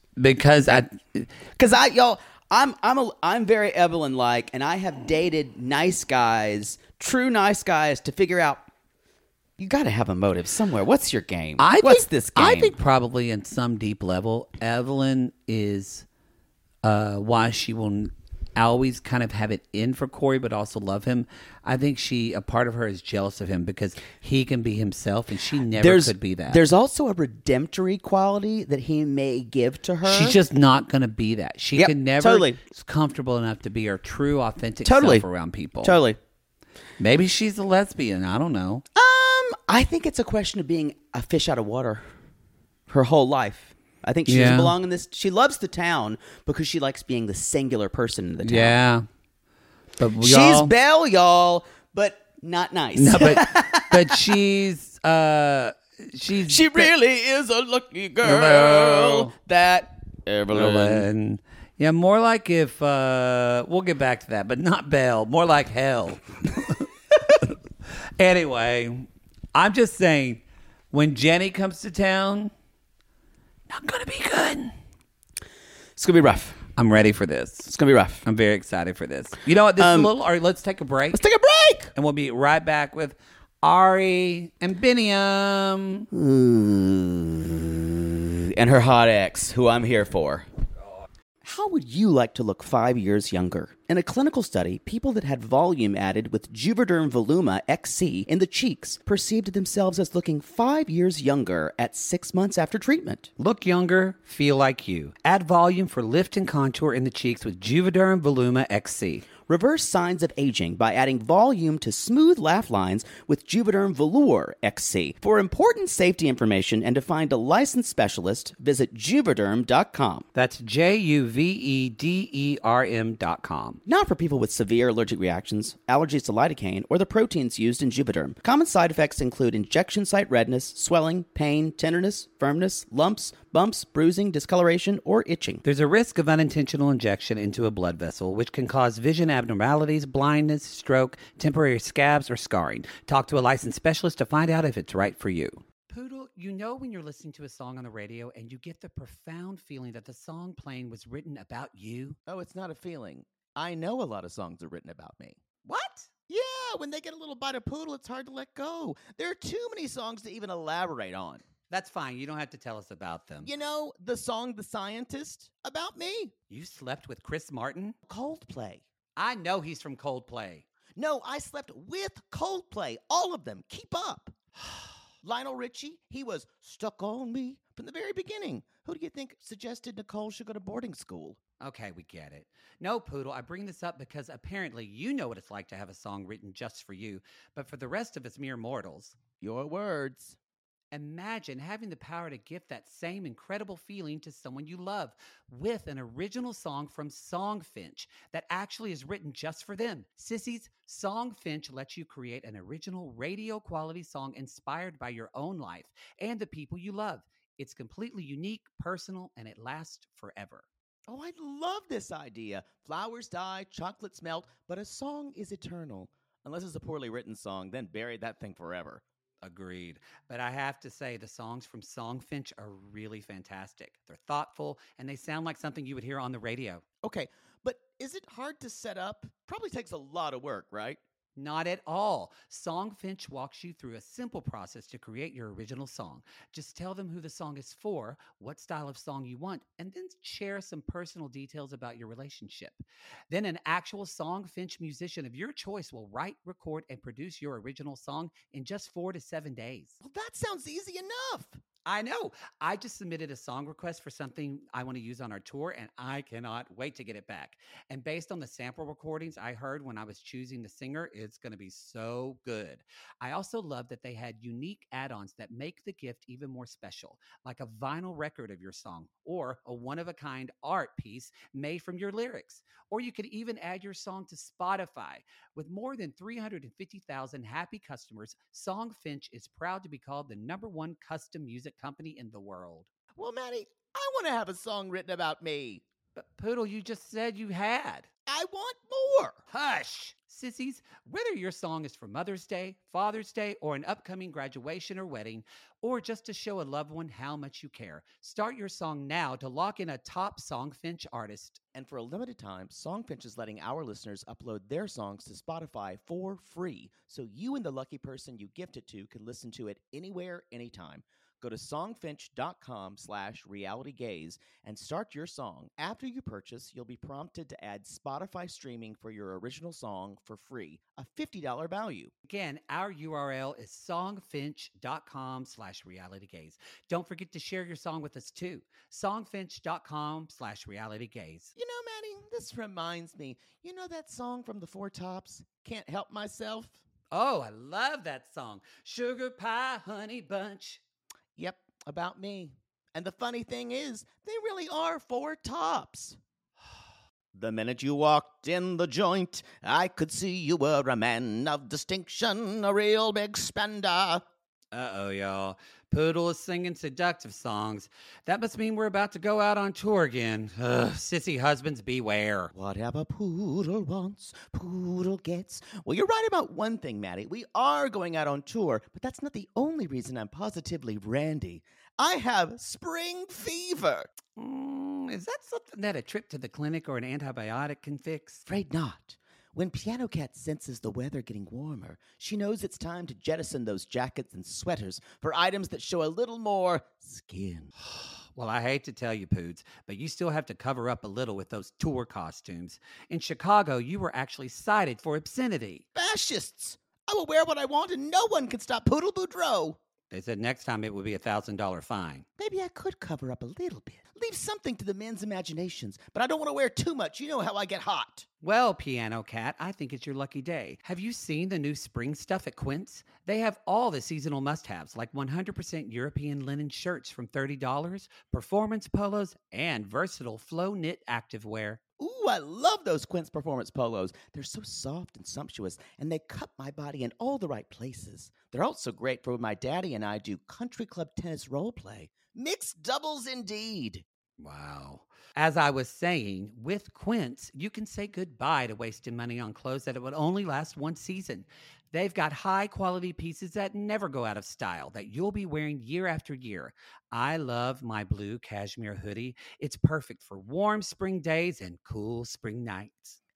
I'm very Evelyn-like, and I have dated nice guys, true nice guys, to figure out, you got to have a motive somewhere. What's your game? What's this game? I think probably in some deep level, Evelyn is why she will always kind of have it in for Corey, but also love him. I think a part of her is jealous of him because he can be himself, and she never could be that. There's also a redemptory quality that he may give to her. She's just not going to be that. She can never is comfortable enough to be her true, authentic self around people. Totally. Maybe she's a lesbian. I don't know. I think it's a question of being a fish out of water her whole life. I think she doesn't belong in this. She loves the town because she likes being the singular person in the town. Yeah. But she's Belle, y'all, but not nice. No, but she really is a lucky girl. That Evelyn. Yeah, more like if we'll get back to that, but not Belle. More like hell. Anyway, I'm just saying, when Jenny comes to town, not gonna be good. It's gonna be rough. I'm ready for this. It's gonna be rough. I'm very excited for this. You know what? This is a little. All right, let's take a break. Let's take a break, and we'll be right back with Ari and Biniam and her hot ex, who I'm here for. How would you like to look 5 years younger? In a clinical study, people that had volume added with Juvederm Voluma XC in the cheeks perceived themselves as looking 5 years younger at 6 months after treatment. Look younger, feel like you. Add volume for lift and contour in the cheeks with Juvederm Voluma XC. Reverse signs of aging by adding volume to smooth laugh lines with Juvederm Velour XC. For important safety information and to find a licensed specialist, visit Juvederm.com. That's JUVEDERM.com. Not for people with severe allergic reactions, allergies to lidocaine, or the proteins used in Juvederm. Common side effects include injection site redness, swelling, pain, tenderness, firmness, lumps, bumps, bruising, discoloration, or itching. There's a risk of unintentional injection into a blood vessel, which can cause vision abnormalities, blindness, stroke, temporary scabs, or scarring. Talk to a licensed specialist to find out if it's right for you. Poodle, you know when you're listening to a song on the radio and you get the profound feeling that the song playing was written about you? Oh, it's not a feeling. I know a lot of songs are written about me. What? when they get a little bite of poodle, it's hard to let go. There are too many songs to even elaborate on. That's fine. You don't have to tell us about them. You know, the song The Scientist, about me. You slept with Chris Martin? Coldplay. I know he's from Coldplay. No, I slept with Coldplay. All of them. Keep up. Lionel Richie, he was stuck on me from the very beginning. Who do you think suggested Nicole should go to boarding school? Okay, we get it. No, Poodle, I bring this up because apparently you know what it's like to have a song written just for you, but for the rest of us mere mortals, Your words. imagine having the power to gift that same incredible feeling to someone you love with an original song from Songfinch that actually is written just for them. Sissies, Songfinch lets you create an original radio quality song inspired by your own life and the people you love. It's completely unique, personal, and it lasts forever. Oh, I love this idea. Flowers die, chocolates melt, but a song is eternal. Unless it's a poorly written song, then bury that thing forever. Agreed. But I have to say, the songs from Songfinch are really fantastic. They're thoughtful, and they sound like something you would hear on the radio. Okay, but is it hard to set up? Probably takes a lot of work, right? Not at all. Songfinch walks you through a simple process to create your original song. Just tell them who the song is for, what style of song you want, and then share some personal details about your relationship. Then an actual Songfinch musician of your choice will write, record, and produce your original song in just 4 to 7 days. Well, that sounds easy enough. I know. I just submitted a song request for something I want to use on our tour, and I cannot wait to get it back. And based on the sample recordings I heard when I was choosing the singer, it's going to be so good. I also love that they had unique add-ons that make the gift even more special, like a vinyl record of your song or a one-of-a-kind art piece made from your lyrics. Or you could even add your song to Spotify. With more than 350,000 happy customers, Songfinch is proud to be called the #1 custom music company in the world. Well, Maddie, I want to have a song written about me. But Poodle, you just said you had. I want more. Hush! Sissies, whether your song is for Mother's Day, Father's Day, or an upcoming graduation or wedding, or just to show a loved one how much you care, start your song now to lock in a top Songfinch artist. And for a limited time, Songfinch is letting our listeners upload their songs to Spotify for free, so you and the lucky person you gift it to can listen to it anywhere, anytime. Go to songfinch.com/realitygaze and start your song. After you purchase, you'll be prompted to add Spotify streaming for your original song for free, a $50 value. Again, our URL is songfinch.com/realitygaze. Don't forget to share your song with us too. Songfinch.com/realitygaze. You know, Maddie, this reminds me. You know that song from the Four Tops, Can't Help Myself? Oh, I love that song. Sugar Pie Honey Bunch. Yep, about me. And the funny thing is, they really are four tops. The minute you walked in the joint, I could see you were a man of distinction, a real big spender. Uh-oh, y'all. Poodle is singing seductive songs. That must mean we're about to go out on tour again. Ugh, sissy husbands, beware. Whatever Poodle wants, Poodle gets. Well, you're right about one thing, Maddie. We are going out on tour, but that's not the only reason I'm positively randy. I have spring fever. Is that something that a trip to the clinic or an antibiotic can fix? Afraid not. When Piano Cat senses the weather getting warmer, she knows it's time to jettison those jackets and sweaters for items that show a little more skin. Well, I hate to tell you, Poods, but you still have to cover up a little with those tour costumes. In Chicago, you were actually cited for obscenity. Fascists! I will wear what I want and no one can stop Poodle Boudreaux. They said next time it would be a $1,000 fine. Maybe I could cover up a little bit. Leave something to the men's imaginations, but I don't want to wear too much. You know how I get hot. Well, Piano Cat, I think it's your lucky day. Have you seen the new spring stuff at Quince? They have all the seasonal must-haves, like 100% European linen shirts from $30, performance polos, and versatile flow knit activewear. Ooh, I love those Quince Performance polos. They're so soft and sumptuous, and they cut my body in all the right places. They're also great for when my daddy and I do country club tennis role play. Mixed doubles indeed. Wow. As I was saying, with Quince, you can say goodbye to wasting money on clothes that it would only last one season. They've got high-quality pieces that never go out of style, that you'll be wearing year after year. I love my blue cashmere hoodie. It's perfect for warm spring days and cool spring nights.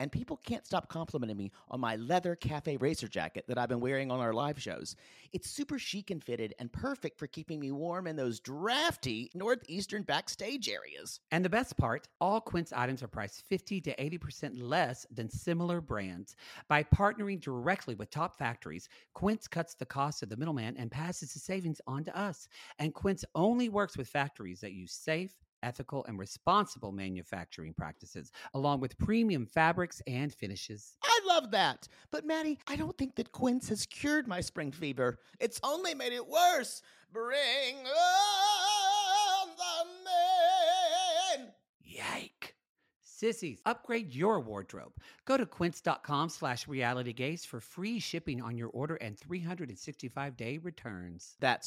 and people can't stop complimenting me on my leather cafe racer jacket that I've been wearing on our live shows. It's super chic and fitted and perfect for keeping me warm in those drafty northeastern backstage areas. And the best part, all Quince items are priced 50 to 80% less than similar brands. By partnering directly with top factories, Quince cuts the cost of the middleman and passes the savings on to us. And Quince only works with factories that use safe, ethical, and responsible manufacturing practices, along with premium fabrics and finishes. I love that. But Maddie, I don't think that Quince has cured my spring fever. It's only made it worse. Bring on the men. Yike. Sissies, upgrade your wardrobe. Go to quince.com/realitygaze for free shipping on your order and 365-day returns. That's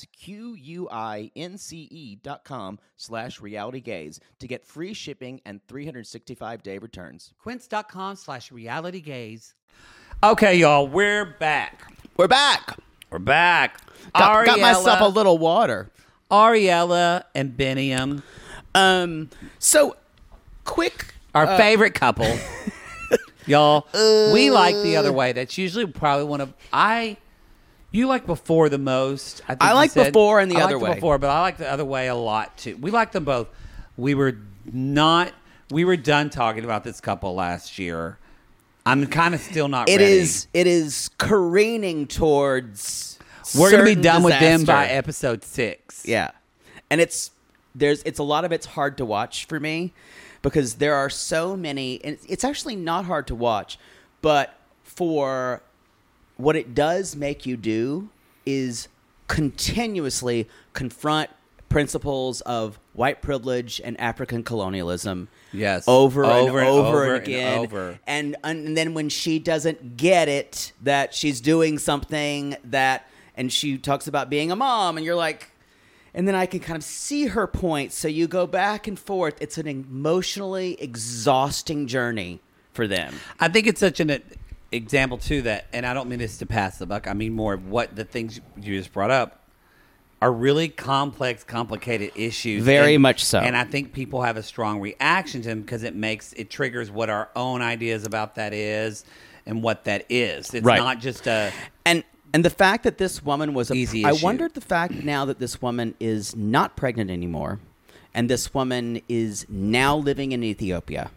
QUINCE.com/realitygaze to get free shipping and 365-day returns. Quince.com/realitygaze. Okay, y'all, we're back. We're back. We're back. Got myself a little water. Ariella and Biniam. So, quick... Our favorite couple. Y'all, we like The Other Way. That's usually probably one of... You like Before the most. I like Before and The Other Way. Before, but I like The Other Way a lot, too. We like them both. We were done talking about this couple last year. I'm kind of still not ready. It is careening towards We're going to be done disaster. with them by episode 6. Yeah. And it's a lot of it's hard to watch for me because there are so many, and it's actually not hard to watch, but for what it does make you do is continuously confront principles of white privilege and African colonialism. Yes. Over and over again. And And then when she doesn't get it, that she's doing something and she talks about being a mom, and you're like, and then I can kind of see her point. So you go back and forth. It's an emotionally exhausting journey for them. I think it's such an example, too, that, and I don't mean this to pass the buck, I mean more of what the things you just brought up are really complex, complicated issues. Very much so. And I think people have a strong reaction to them because it triggers what our own ideas about that is and what that is. It's Right. not just a... And the fact that this woman was easy I issue. wondered the fact now that this woman is not pregnant anymore, and this woman is now living in Ethiopia,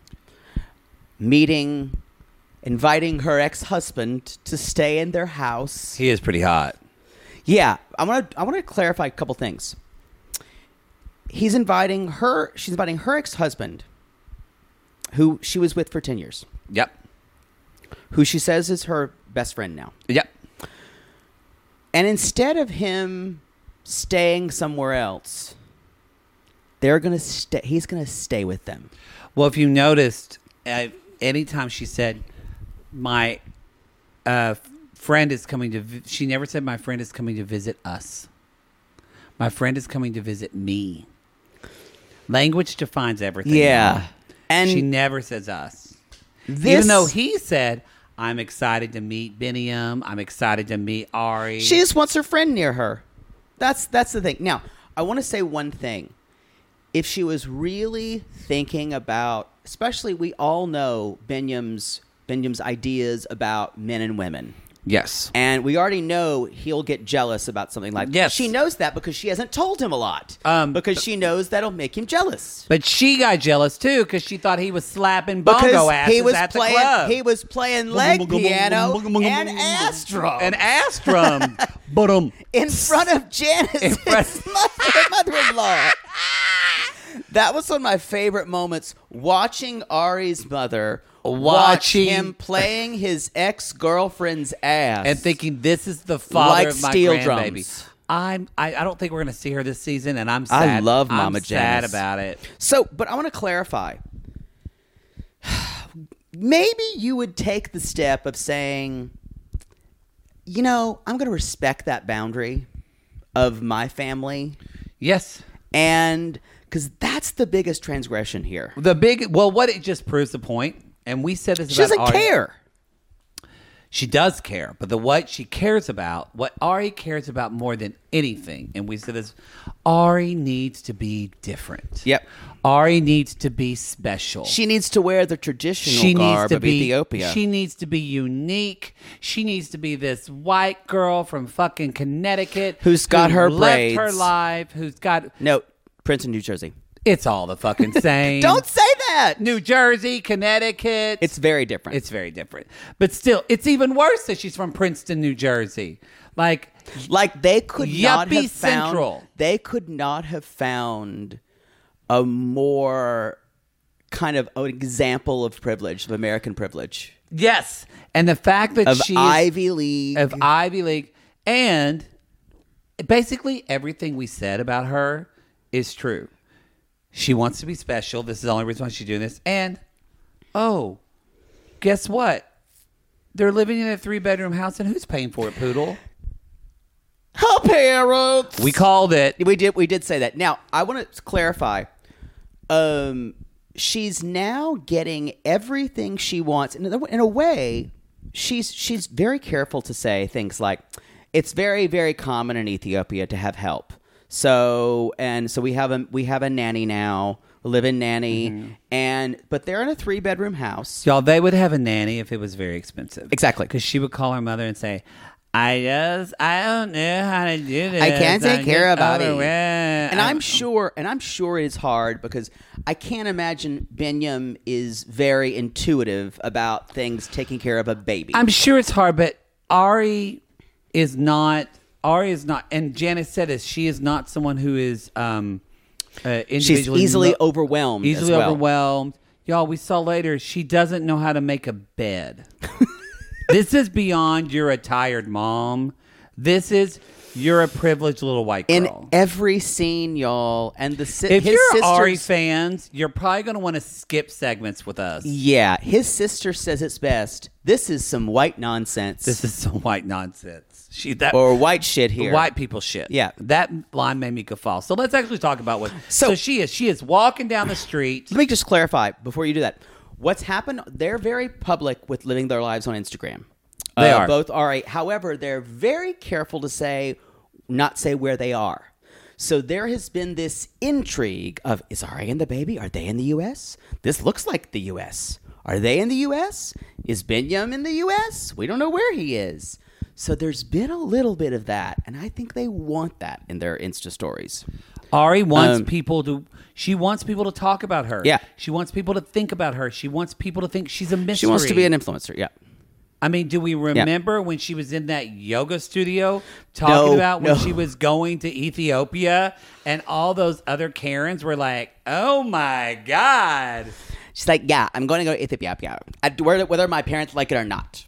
inviting her ex-husband to stay in their house. He is pretty hot. Yeah, I want to clarify a couple things. She's inviting her ex-husband, who she was with for 10 years. Yep. Who she says is her best friend now. Yep. And instead of him staying somewhere else, he's going to stay with them. Well, if you noticed, anytime she said, my friend is coming to... she never said, my friend is coming to visit us. My friend is coming to visit me. Language defines everything. Yeah. And she never says us. Even though he said... I'm excited to meet Biniam. I'm excited to meet Ari. She just wants her friend near her. That's the thing. Now, I want to say one thing. If she was really thinking about, especially we all know Biniam's ideas about men and women. Yes. And we already know he'll get jealous about something like that. Yes. She knows that because she hasn't told him a lot. Because she knows that'll make him jealous. But she got jealous, too, because she thought he was slapping bongo asses at the club. He was playing leg piano and ass drum. An ass drum. In front of Janice's mother-in-law. That was one of my favorite moments, watching Ari's mother watch him playing his ex-girlfriend's ass. And thinking, this is the father like of my steel grandbaby. drums. I don't think we're going to see her this season, and I'm sad. I love Mama I'm Janice. sad about it. So, but I want to clarify. Maybe you would take the step of saying, you know, I'm going to respect that boundary of my family. Yes. And because that's the biggest transgression here. What it just proves the point, and we said this She about doesn't Ari. care. She does care, but what she cares about, what Ari cares about more than anything, and we said this, Ari needs to be different. Yep. Ari needs to be special. She needs to wear the traditional garb of Ethiopia. She needs to be unique. She needs to be this white girl from fucking Connecticut who's got her braids, left her life, who's got no Princeton, New Jersey. It's all the fucking same. Don't say that. New Jersey, Connecticut. It's very different. It's very different. But still, it's even worse that she's from Princeton, New Jersey. Like they could not Yuppie have Central. found. They could not have found a more kind of an example of privilege, of American privilege. Yes, and the fact that she's Ivy League, and basically everything we said about her is true. She wants to be special. This is the only reason why she's doing this. And, guess what? They're living in a 3-bedroom house, and who's paying for it, Poodle? Her parents. We called it. We did say that. Now, I want to clarify. She's now getting everything she wants. In a way, she's very careful to say things like, it's very, very common in Ethiopia to have help. So we have a nanny now, a live-in nanny, but they're in a 3-bedroom house. Y'all, they would have a nanny if it was very expensive. Exactly. Because she would call her mother and say, I don't know how to do this. I can't take care of Bobby. And I'm sure it is hard because I can't imagine Binyam is very intuitive about things taking care of a baby. I'm sure it's hard, but Ari is not, and Janice said this, she is not someone who is individually. She's easily overwhelmed. Easily as well. overwhelmed. Y'all, we saw later, she doesn't know how to make a bed. This is beyond you're a tired mom. This is you're a privileged little white girl. In every scene, y'all, and if you're Ari fans, you're probably going to want to skip segments with us. Yeah, his sister says it's best. This is some white nonsense. This is some white nonsense. Or white shit here. White people shit. Yeah. That line made me guffaw. So let's actually talk about what. So she is walking down the street. Let me just clarify before you do that. What's happened, they're very public with living their lives on Instagram. They are. Both are. However, they're very careful to not say where they are. So there has been this intrigue of, is Ari and the baby, are they in the U.S.? This looks like the U.S. Are they in the U.S.? Is Binyam in the U.S.? We don't know where he is. So there's been a little bit of that, and I think they want that in their Insta stories. Ari wants people to talk about her. Yeah. She wants people to think about her. She wants people to think she's a mystery. She wants to be an influencer, yeah. I mean, do we remember when she was in that yoga studio talking about when she was going to Ethiopia and all those other Karens were like, oh my God. She's like, yeah, I'm going to go to Ethiopia, whether my parents like it or not.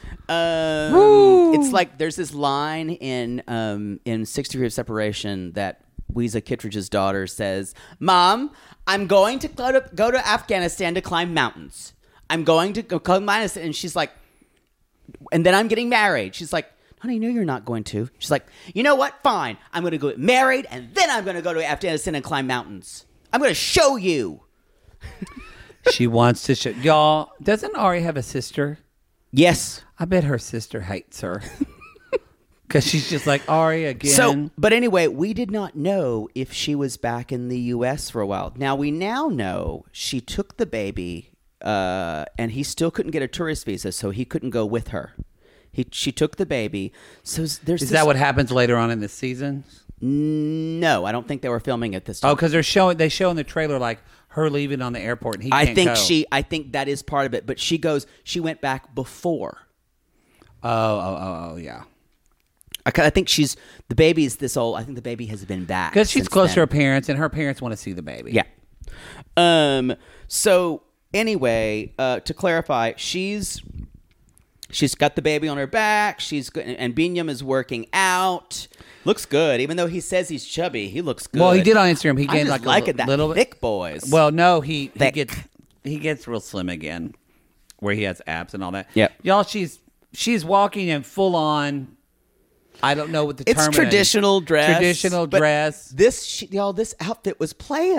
It's like there's this line in 6 Degrees of Separation that Weeza Kittredge's daughter says, Mom, I'm going to go to Afghanistan to climb mountains. I'm going to go climb mountains. And she's like, and then I'm getting married. She's like, honey, no, you're not going to. She's like, you know what? Fine. I'm going to get married, and then I'm going to go to Afghanistan and climb mountains. I'm going to show you. She wants to show. Y'all, doesn't Ari have a sister? Yes. I bet her sister hates her. Because she's just like, Ari again. So, but anyway, we did not know if she was back in the U.S. for a while. Now, we now know she took the baby, and he still couldn't get a tourist visa, so he couldn't go with her. She took the baby. So is that what happens later on in the season? No, I don't think they were filming it this time. Oh, because they show in the trailer like her leaving on the airport, and he can't go. I think that is part of it. But she went back before. Oh, yeah. I think the baby is this old. I think the baby has been back because she's close then. to her parents, and her parents want to see the baby. Yeah. So anyway, to clarify, she's got the baby on her back. And Binyam is working out. Looks good, even though he says he's chubby. He looks good. Well, he did on Instagram. He gained like a little bit. Thick boys. Well, no, he gets real slim again, where he has abs and all that. Yeah, y'all, she's walking in full on. I don't know what the term is. It's traditional dress. Traditional dress. This outfit was planned.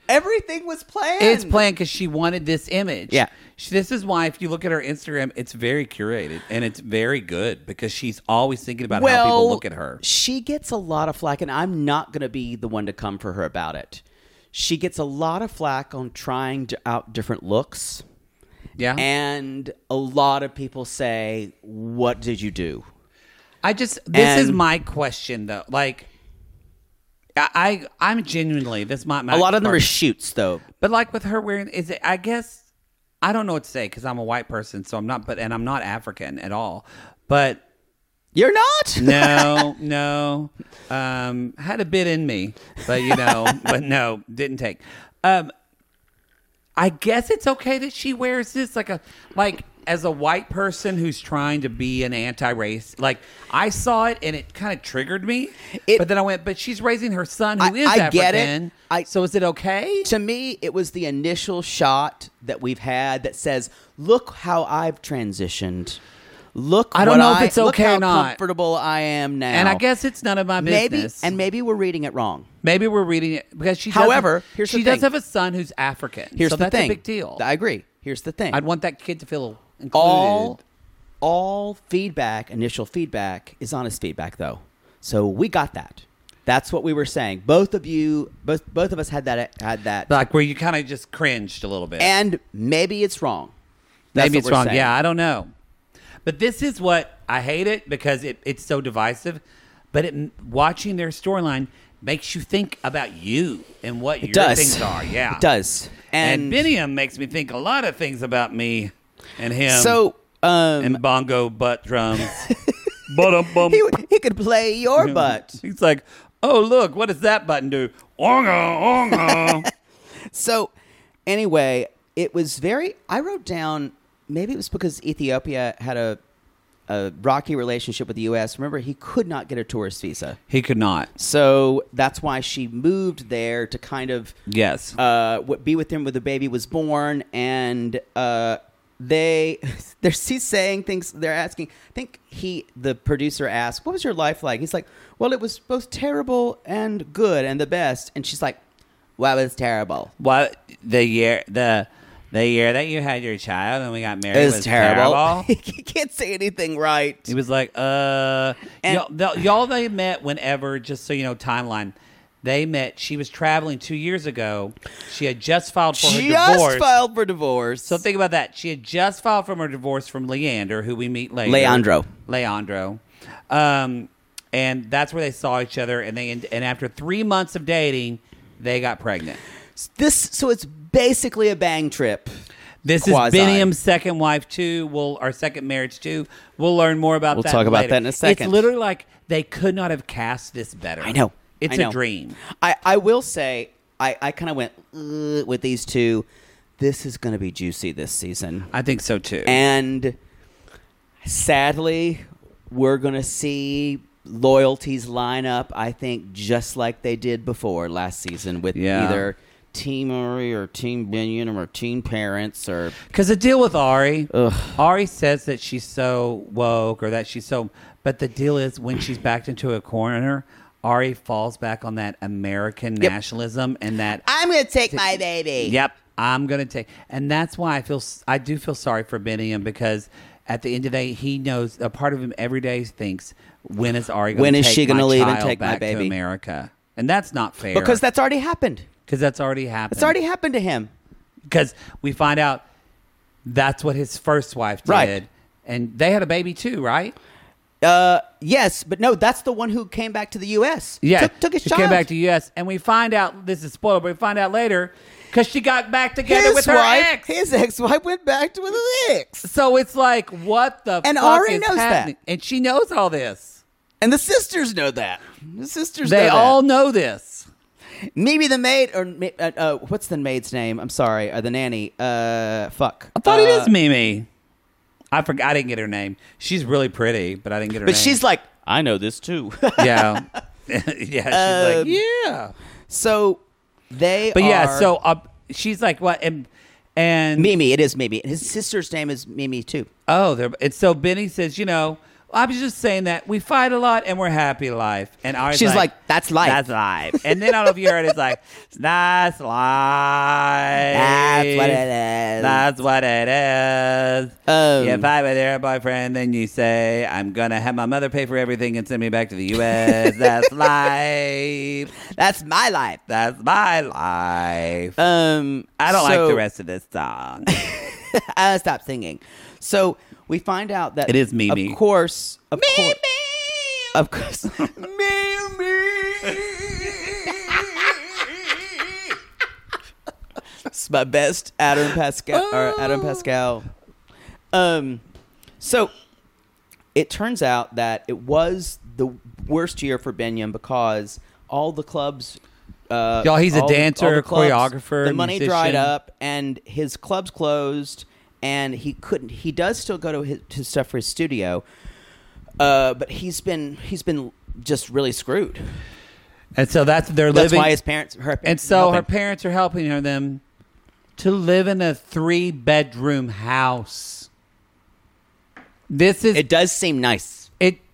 Everything was planned. It's planned because she wanted this image. Yeah. This is why if you look at her Instagram, it's very curated and it's very good because she's always thinking about how people look at her. She gets a lot of flack, and I'm not going to be the one to come for her about it. She gets a lot of flack on trying out different looks. Yeah. And a lot of people say, what did you do? This is my question though. Like, I'm genuinely, this might a lot of them are shoots though. But like with her wearing, I guess, I don't know what to say because I'm a white person, so I'm not, and I'm not African at all. But you're not? No. Had a bit in me, but but no, didn't take. I guess it's okay that she wears this like as a white person who's trying to be an anti-race. Like I saw it and it kind of triggered me. But then I went, but she's raising her son who is African. Get it. So is it okay? To me, it was the initial shot that we've had that says, "Look how I've transitioned. Look, I don't know if it's look okay how or not. comfortable I am now." And I guess it's none of my business. Maybe we're reading it wrong. Maybe we're reading it because she. However, here's the she thing. does have a son who's African. Here's so the that's thing. a big deal. I agree. Here's the thing. I'd want that kid to feel included. All feedback, initial feedback, is honest feedback, though. So we got that. That's what we were saying. Both of us had that. Like where you kind of just cringed a little bit. And maybe it's wrong. That's Maybe what it's we're wrong. saying. Yeah, I don't know. But this is what I hate it because it's so divisive. But watching their storyline makes you think about you and what your things are. Yeah, it does. And Biniam makes me think a lot of things about me and him. So and bongo butt drums. he could play your butt. He's like, oh look, what does that button do? Onga, onga. So anyway, it was I wrote down, maybe it was because Ethiopia had a rocky relationship with the U.S. Remember, he could not get a tourist visa. He could not. So that's why she moved there to kind of be with him when the baby was born. And he's saying things. They're asking. I think the producer asked, "What was your life like?" He's like, "Well, it was both terrible and good and the best." And she's like, "What was terrible?" What the year that you had your child and we got married was terrible. He can't say anything right. He was like, y'all they met whenever, just so you know, timeline. They met. She was traveling 2 years ago. She had just filed for her divorce. Just filed for divorce. So think about that. She had just filed for her divorce from Leander, who we meet later. Leandro. And that's where they saw each other. And after 3 months of dating, they got pregnant. So it's basically a bang trip. This is Biniam's second wife too. Our second marriage too. We'll learn more about that. We'll talk about that in a second. It's literally like they could not have cast this better. I know. It's a dream. I will say, I kind of went with these two. This is going to be juicy this season. I think so too. And sadly, we're going to see loyalties line up, I think, just like they did before last season with either Team Ari or Team Biniam or Team Parents. Or because the deal with Ari, Ari says that she's so woke or that she's so, but the deal is when she's backed into a corner, Ari falls back on that American nationalism and that I'm going to take my baby. Yep, I'm going to take, and that's why I do feel sorry for Biniam because at the end of the day, he knows a part of him every day thinks, when is Ari going to take she going to leave and take back my baby to America? And that's not fair because that's already happened. Because that's already happened. It's already happened to him. Because we find out that's what his first wife did, right? And they had a baby too, right? Yes, but no, that's the one who came back to the U.S. Yeah, took his child. Came back to the U.S. And we find out, this is spoiler, but we find out later, because she got back together with her ex. His ex-wife went back with his ex. So it's like, what the and fuck Ari is knows happening? that. And she knows all this. And the sisters know that. They all know this. Mimi the maid, or what's the maid's name? I'm sorry, the nanny. Fuck. I thought it is Mimi. I forgot. I didn't get her name. She's really pretty, but I didn't get her name. But she's like, I know this too. Yeah. Yeah. She's like, yeah. So they But are... yeah, so she's like, what? And Mimi, it is Mimi. His sister's name is Mimi too. Oh, and so Benny says, I was just saying that we fight a lot and we're happy life. And Ari's She's like, that's life. That's life. And then I don't know if you heard it's like, that's life. That's what it is. That's what it is. You fight with your boyfriend, then you say, I'm going to have my mother pay for everything and send me back to the U.S. That's life. That's my life. That's my life. I don't like the rest of this song. I'll stop singing. So we find out that It is Mimi. Of course. Mimi. Of course. It's my best Adam Pascal. So it turns out that it was the worst year for Benyam because all the clubs. Y'all, he's a dancer, choreographer, The money musician. dried up, and his clubs closed, and he couldn't. He does still go to his stuff for his studio, but he's been just really screwed. And so that's That's living. why his parents. Her parents are helping them to live in a 3-bedroom house. It does seem nice.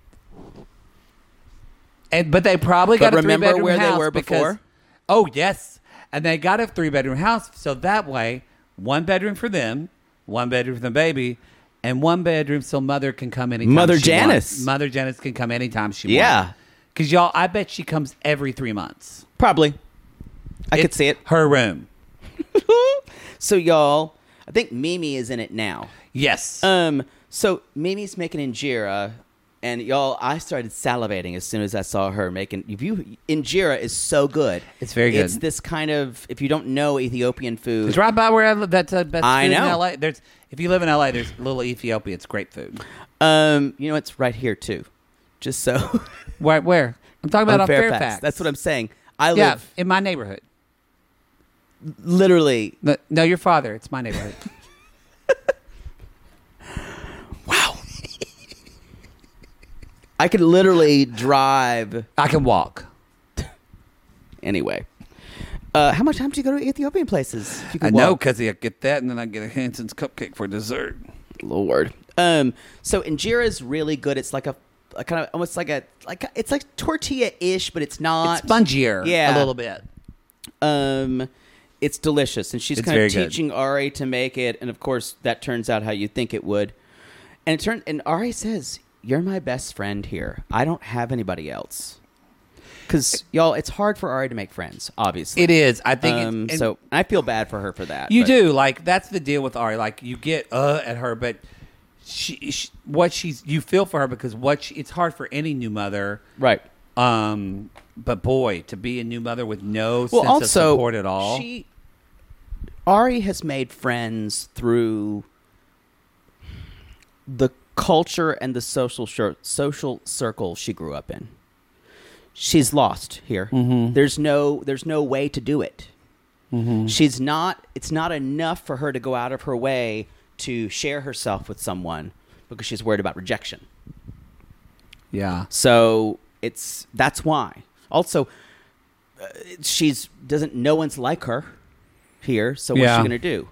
But they probably got a remember 3-bedroom where house they were before? Oh, yes. And they got a 3-bedroom house. So that way, 1 bedroom for them, 1 bedroom for the baby, and 1 bedroom so mother can come anytime Mother she Janice. wants. Mother Janice can come anytime she Yeah. wants. Because, y'all, I bet she comes every 3 months. Probably. I could It's see it. Her room. So y'all, I think Mimi is in it now. Yes. So Mimi's making injera, and y'all, I started salivating as soon as I saw her making. Injera is so good. It's very good. It's this kind of, if you don't know Ethiopian food, It's right by where I live. That's the best I food know. in L.A. If you live in L.A., there's little Ethiopia. It's great food. it's right here too. Just so Where? I'm talking about on Fairfax. That's what I'm saying. I Yeah, live in my neighborhood. literally. No, your father. It's my neighborhood. Wow. I could literally drive. I can walk. Anyway, how much time do you go to Ethiopian places? If you I could know walk? because I get that, and then I get a Hanson's cupcake for dessert. Lord. So injera is really good. It's like a kind of almost like it's like tortilla-ish, but it's not. It's spongier, Yeah. a little bit. It's delicious, and she's It's kind of very good. teaching Ari to make it, and of course that turns out how you think it would. And Ari says, "You're my best friend here. I don't have anybody else." Because y'all, it's hard for Ari to make friends. Obviously, It is. I think. and so. I feel bad for her for that. you but- do. Like that's the deal with Ari. Like you get at her, but you feel for her because it's hard for any new mother. right? But boy, to be a new mother with no Well, sense also, of support at all. Ari has made friends through the culture and the social circle she grew up in. She's lost here. Mm-hmm. There's no way to do it. Mm-hmm. It's not enough for her to go out of her way to share herself with someone because she's worried about rejection. Yeah. So that's why. Also, no one's like her here. So what's Yeah. she gonna do?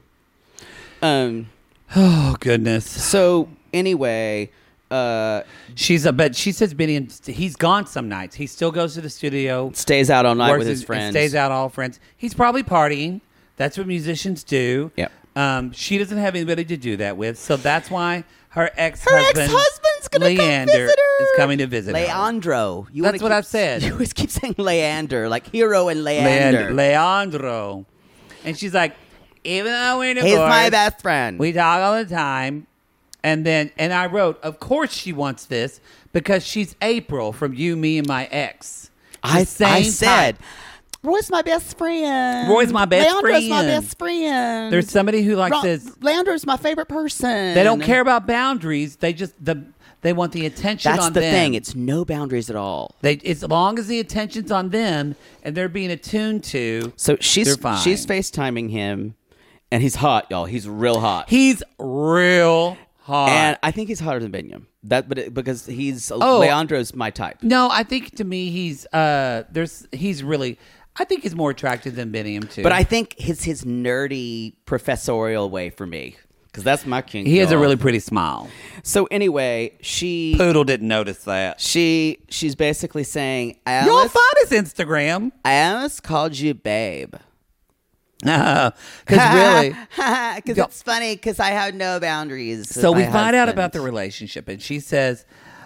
Oh goodness. So anyway, But she says Benny, he's gone some nights. He still goes to the studio, stays out all night works with his friends. stays out all friends. He's probably partying. That's what musicians do. Yep. She doesn't have anybody to do that with, so that's why her ex-husband's gonna Leander come visit her. is coming to visit her. Leandro. That's what I've said. You always keep saying Leander, like Hero and Leander. Leandro. And she's like, even though we're divorced, He's my best friend. we talk all the time. And I wrote, of course she wants this because she's April from You, Me, and My Ex. I Same said, type. Roy's my best friend. Roy's my best Leandro's my friend. best friend. There's somebody who says Leandro's my favorite person. they don't care about boundaries. They just they want the attention That's on the them. thing. It's no boundaries at all. As long as the attention's on them and they're being attuned to. So they're she's fine. FaceTiming him, and he's hot, y'all. He's real hot. He's real hot. And I think he's hotter than Benyam. Because Leandro's my type. No, I think to me he's really. I think he's more attractive than Benyam too. But I think his nerdy professorial way for me. because that's my king. He has a dog. really pretty smile. So anyway, Poodle didn't notice that. she's basically saying, Y'all find his Instagram. I almost called you babe. Because really. Because it's funny because I have no boundaries. So with we my find out husband. about the relationship, and she said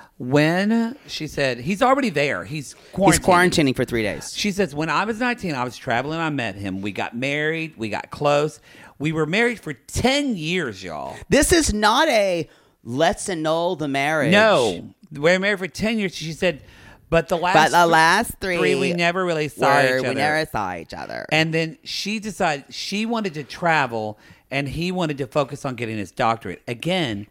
he's already there. He's quarantining. He's quarantining for 3 days. She says, when I was 19, I was traveling. I met him. We got married. We got close. We were married for 10 years, y'all. This is not a let's annul the marriage. No, we were married for 10 years. She said, but the last three we never really saw each other. We never saw each other. And then she decided she wanted to travel, and he wanted to focus on getting his doctorate. Again,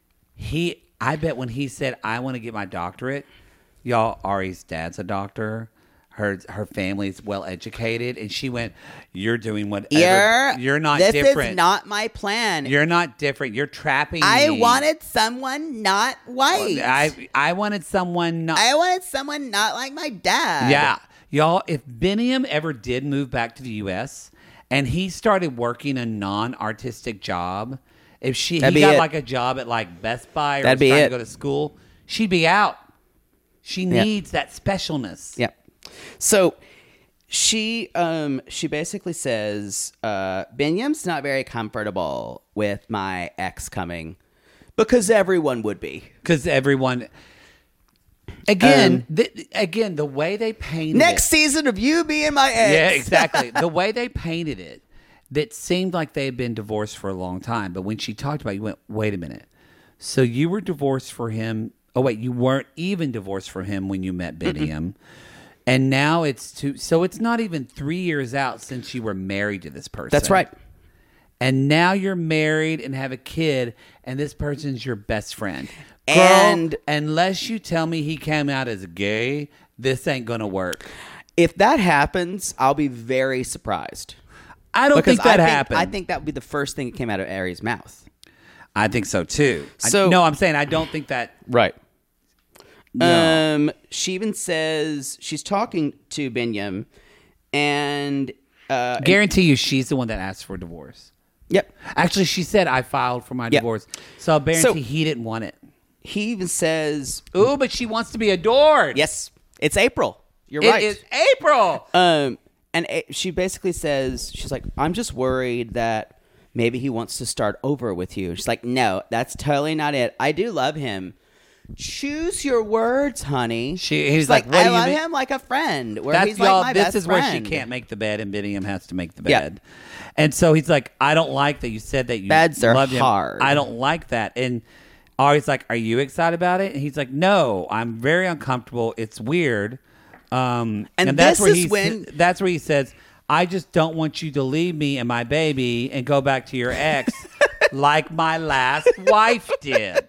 I bet when he said, I want to get my doctorate, y'all, Ari's dad's a doctor. Her family's well educated, and she went, you're doing whatever. You're not different. This is not my plan. You're not different. You're trapping I me. wanted someone not white. I wanted someone not. I wanted someone not like my dad. Yeah. Y'all, if Biniam ever did move back to the U.S. and he started working a non-artistic job, if he got like a job at like Best Buy or was trying to go to school, she'd be out. She needs that specialness. Yep. So she basically says, Biniam's not very comfortable with my ex coming because everyone would be. Because everyone... Again, the way they painted next season of you being my ex. Yeah, exactly. The way they painted it, that seemed like they had been divorced for a long time. But when she talked about it, you went, wait a minute. So you were divorced for him. Oh, wait, you weren't even divorced for him when you met Biniam. And now so it's not even 3 years out since you were married to this person. That's right. And now you're married and have a kid, and this person's your best friend. Girl, And unless you tell me he came out as gay, this ain't going to work. if that happens, I'll be very surprised. I don't think that happened. I think that would be the first thing that came out of Ari's mouth. I think so, too. So- no, I'm saying I don't think that... Right. No. She even says she's talking to Biniam, and Guarantee you she's the one that asked for divorce. Yep. Actually, she said, I filed for my divorce. So I guarantee he didn't want it. He even says, Ooh, but she wants to be adored. yes, it's April. You're right. It is April. She basically says, she's like, I'm just worried that maybe he wants to start over with you. She's like, no, that's totally not it. I do love him. Choose your words, honey. He's She's like, like, what I do you love mean? him like a friend. Where That's he's like my this best is where she friend. can't make the bed and Biniam has to make the Yeah. bed. And so he's like, I don't like that you said that you Beds are loved him. hard. I don't like that. And Ari's like, are you excited about it? And he's like, no, I'm very uncomfortable. It's weird. And that's this is when- that's where he says, I just don't want you to leave me and my baby and go back to your ex like my last wife did.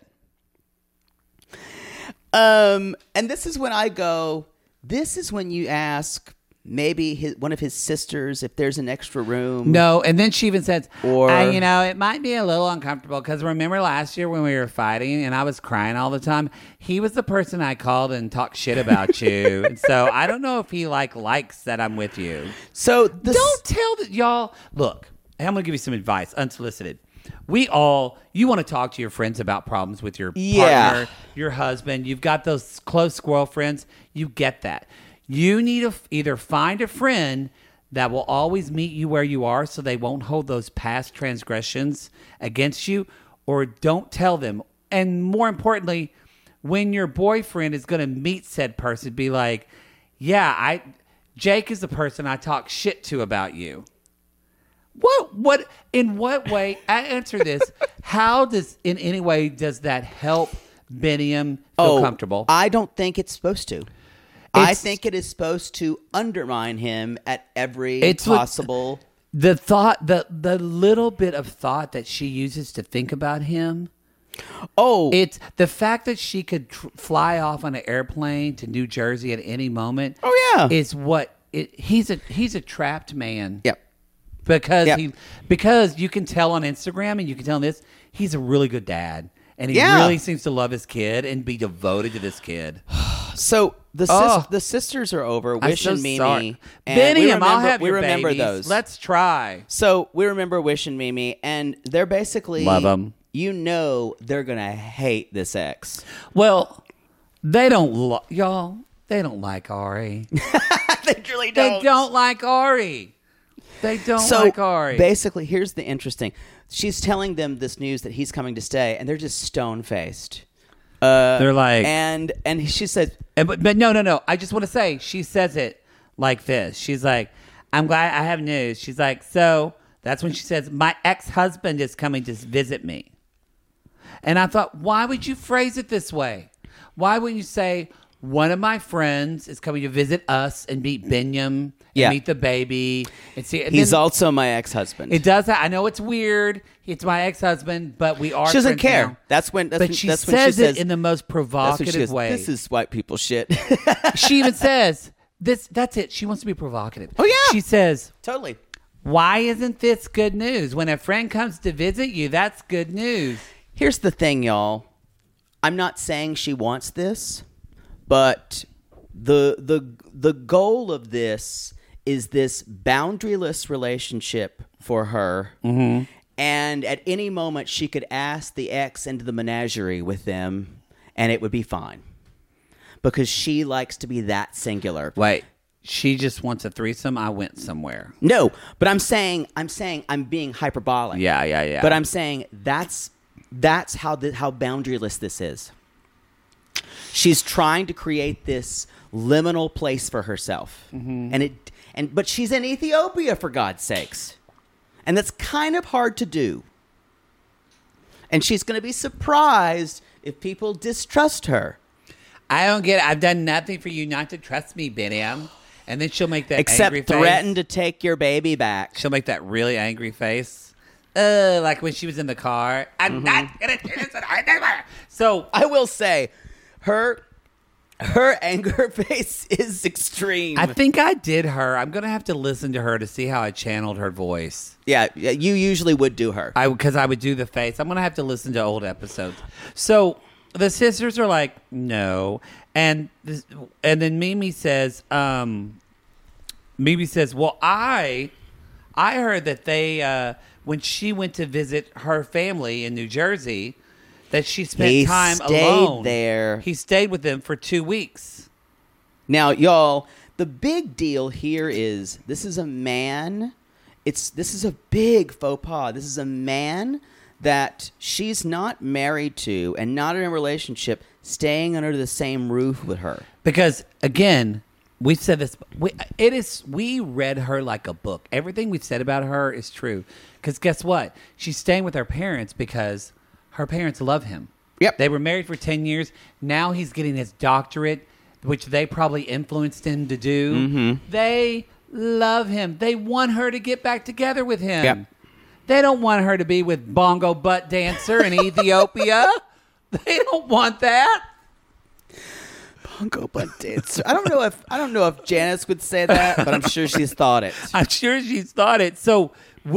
And this is when I go, this is when you ask maybe one of his sisters if there's an extra room. No, and then she even says, Or- it might be a little uncomfortable because remember last year when we were fighting and I was crying all the time? He was the person I called and talked shit about you. And so I don't know if he likes that I'm with you. So Don't tell that, y'all. Look, I'm going to give you some advice, unsolicited. You want to talk to your friends about problems with your partner, your husband. You've got those close squirrel friends. You get that. You need to either find a friend that will always meet you where you are so they won't hold those past transgressions against you, or don't tell them. And more importantly, when your boyfriend is going to meet said person, be like, yeah, Jake is the person I talk shit to about you. In what way, I answer this, in any way does that help Biniam feel comfortable? I don't think it's supposed to. I think it is supposed to undermine him at every possible... The thought, the little bit of thought that she uses to think about him. Oh. It's the fact that she could fly off on an airplane to New Jersey at any moment. Oh, yeah. Is what he's a trapped man. Yep. Because you can tell on Instagram and you can tell on this, he's a really good dad. And he really seems to love his kid and be devoted to this kid. So The sisters are over. I'm Wish so and Mimi. sorry. And Benny, we I'll remember, have we your remember babies. those. Let's try. So we remember Wish and Mimi, and they're basically Love 'em. You know they're gonna hate this ex. Well, they don't, y'all. They don't like Ari. They really They don't like Ari. They don't like Ari. Basically, here's the interesting. She's telling them this news that he's coming to stay, and they're just stone faced. They're like, and she says, but no. I just want to say, she says it like this. She's like, I'm glad I have news. She's like, so that's when she says, my ex-husband is coming to visit me. And I thought, why would you phrase it this way? Why wouldn't you say, one of my friends is coming to visit us and meet Binyam and meet the baby and see? And he's then also my ex-husband. it does that. I know it's weird. It's my ex-husband, but we are. She doesn't friends care. now. That's when she says says it in the most that's when provocative she goes, way. This is white people shit. She even says this. That's it. She wants to be provocative. Oh, yeah. She says, Totally. why isn't this good news? When a friend comes to visit you, that's good news. Here's the thing, y'all. I'm not saying she wants this, but the goal of this is this boundaryless relationship for her. Mm-hmm. And at any moment, she could ask the ex into the menagerie with them, and it would be fine. Because she likes to be that singular. Wait, she just wants a threesome? I went somewhere. No, but I'm saying I'm being hyperbolic. Yeah. But I'm saying that's how boundaryless this is. She's trying to create this liminal place for herself, but she's in Ethiopia, for God's sakes, and that's kind of hard to do. And she's going to be surprised if people distrust her. I don't get it. I've done nothing for you not to trust me, Binyam. And then she'll make that Except angry face. threaten to take your baby back. She'll make that really angry face. Like when she was in the car. I'm not going to do this. So I will say, her anger face is extreme. I think I did her. I'm going to have to listen to her to see how I channeled her voice. Yeah, you usually would do her. Because I would do the face. I'm going to have to listen to old episodes. So the sisters are like, no. And then Mimi says, well, I heard that they, when she went to visit her family in New Jersey, that she spent time alone. There. He stayed with them for 2 weeks. Now, y'all, the big deal here is this is a man. This is a big faux pas. This is a man that she's not married to and not in a relationship, staying under the same roof with her. Because, again, we've said this. We read her like a book. Everything we've said about her is true. Because guess what? She's staying with her parents because her parents love him. Yep. They were married for 10 years. Now he's getting his doctorate, which they probably influenced him to do. Mm-hmm. They love him. They want her to get back together with him. Yep. They don't want her to be with Bongo Butt Dancer in Ethiopia. They don't want that. Bongo Butt Dancer. I don't know if Janice would say that, but I'm sure she's thought it. I'm sure she's thought it. So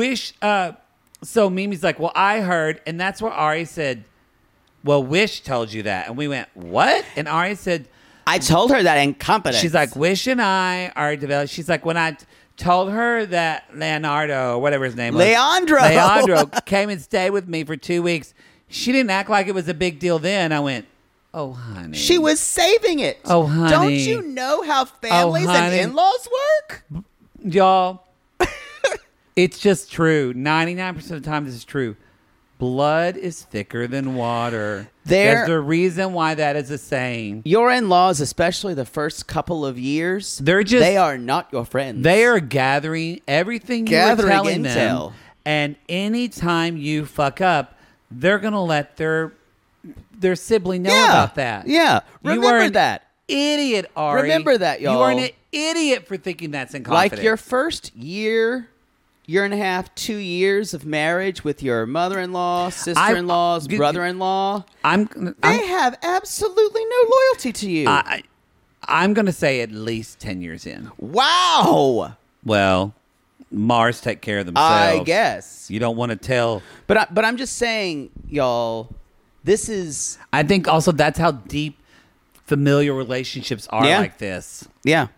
so Mimi's like, well, I heard, and that's where Ari said, well, Wish told you that. And we went, what? And Ari said, I told her that incompetence. She's like, Wish and I are developed. She's like, when I told her that Leonardo, or whatever his name was. Leandro came and stayed with me for 2 weeks. She didn't act like it was a big deal then. I went, oh, honey. She was saving it. Oh, honey. Don't you know how families and in-laws work? Y'all, it's just true. 99% of the time, this is true. Blood is thicker than water. There's a reason why that is a saying. Your in-laws, especially the first couple of years, they are not your friends. They are gathering everything you're telling them. And anytime you fuck up, they're going to let their sibling know about that. Yeah. Remember that. Idiot, Ari. Remember that, y'all. You are an idiot for thinking that's inconfident. Like your first year and a half, 2 years of marriage with your mother-in-law, sister-in-laws, brother-in-law, they have absolutely no loyalty to you. I'm going to say at least 10 years in. Wow. Well, Mars take care of themselves. I guess. You don't want to tell. But I'm just saying, y'all, this is... I think also that's how deep familial relationships are Yeah. like this. Yeah.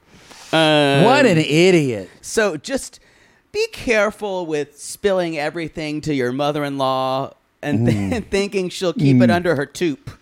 What an idiot. So just be careful with spilling everything to your mother-in-law and thinking she'll keep it under her toque.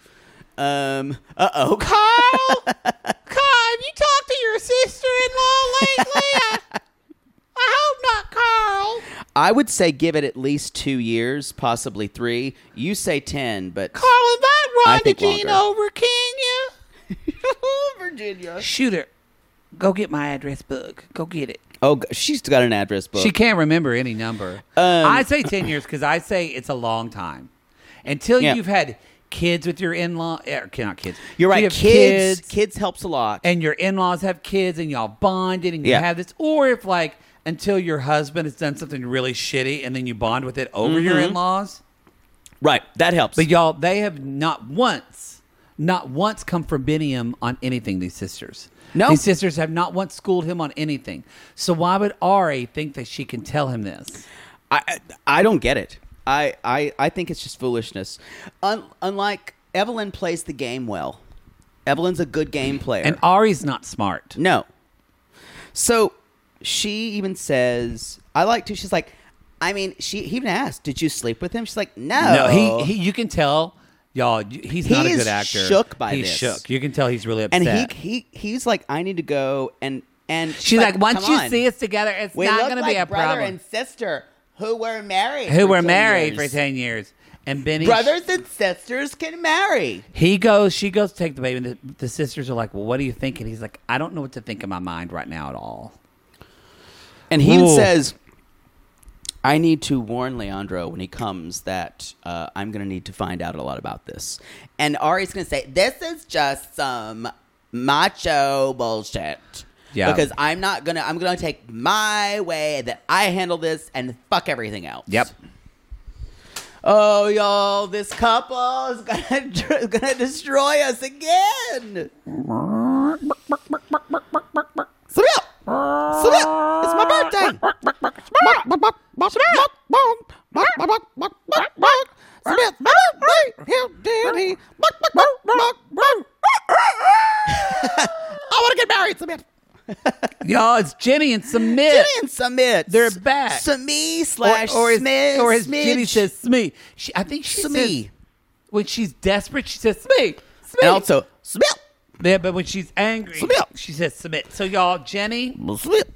Uh-oh. Carl, have you talked to your sister-in-law lately? I hope not, Carl. I would say give it at least 2 years, possibly 3. You say 10, but Carl, invite I Rhonda think Jean longer. over, can you? Virginia. Shoot her. Go get my address book. Go get it. Oh, she's got an address book. She can't remember any number. I say 10 years because I say it's a long time. Until Yeah. you've had kids with your in-law, not kids. You're You right. have Kids helps a lot. and your in-laws have kids and y'all bonded and you Yeah. have this, or if like until your husband has done something really shitty and then you bond with it over your in-laws. Right. That helps. But y'all, they have not once come from Biniam on anything, these sisters. No. These sisters have not once schooled him on anything. So why would Ari think that she can tell him this? I don't get it. I think it's just foolishness. Unlike Evelyn plays the game well. Evelyn's a good game player. And Ari's not smart. No. So she even says, I like to, she's like, I mean, he even asked, did you sleep with him? She's like, no. No, he you can tell, y'all, he's not a He's good actor. shook by he's this. shook. You can tell he's really upset. And he's like, I need to go. And she's like, once come you on. see us together, it's We not look going to like be a brother problem. and sister who were married. Who for were 10 married years. for 10 years. And Benny, Brothers and sisters can marry. she goes to take the baby. And the sisters are like, well, what do you think? And he's like, I don't know what to think in my mind right now at all. And he even Ooh. says, I need to warn Leandro when he comes that I'm going to need to find out a lot about this. And Ari's going to say, this is just some macho bullshit. Yeah. Because I'm going to take my way that I handle this and fuck everything else. Yep. Oh, y'all, this couple is going to destroy us again. Samir! Samir! It's my birthday! I want to get married, Samir! Y'all, it's Jenny and Submit. Jenny and Submit. They're back. Smee / or Smith. or as Jenny says Smee. I think she Smee. says, when she's desperate, she says Smee. Smee. And also, Smith. Yeah, but when she's angry, Submit. she says Submit. So y'all, Jenny, Smith.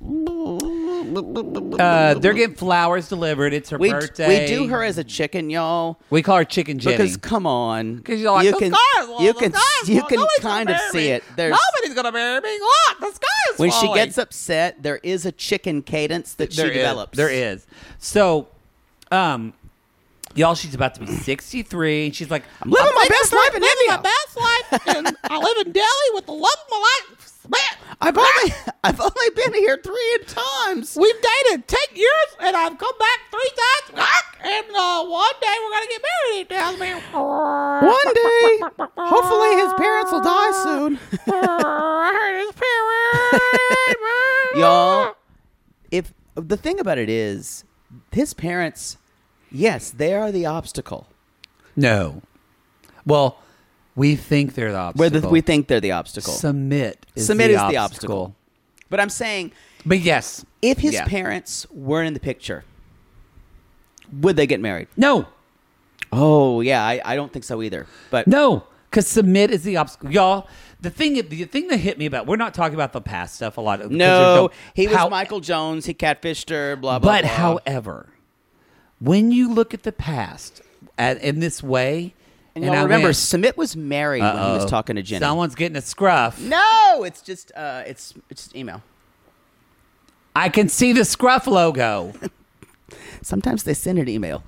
they're getting flowers delivered. It's her birthday. We do her as a chicken, y'all. We call her Chicken Jenny. Because come on, 'Cause you're like, you the can sky is falling, you the can sky is you falling, can nobody's kind gonna of marry see me. it. There's Nobody's gonna marry me. Look, the sky is when falling. she gets upset, there is a chicken cadence that she develops. There is. So, y'all, she's about to be 63, and she's like, I'm living my best life in India. my best life, and I live in Delhi with the love of my life. I've only been here 3 times. We've dated 10 years, and I've come back 3 times. And one day we're gonna get married. He tells me. One day, hopefully, his parents will die soon. His parents. Y'all, if the thing about it is, his parents, yes, they are the obstacle. No. Well, we think they're the obstacle. We think they're the obstacle. Submit is Submit the is the obstacle. obstacle. But I'm saying, But yes. if his Yeah. parents weren't in the picture, would they get married? No. Oh, yeah, I don't think so either. But No. Because submit is the obstacle. Y'all, the thing that hit me about, we're not talking about the past stuff a lot. Because no, he was how- Michael Jones. He catfished her, blah, blah, But blah. however, when you look at the past in this way, and y'all remember, Submit was married when he was talking to Jenny. Someone's getting a scruff. No, it's just it's just email. I can see the scruff logo. Sometimes they send an email.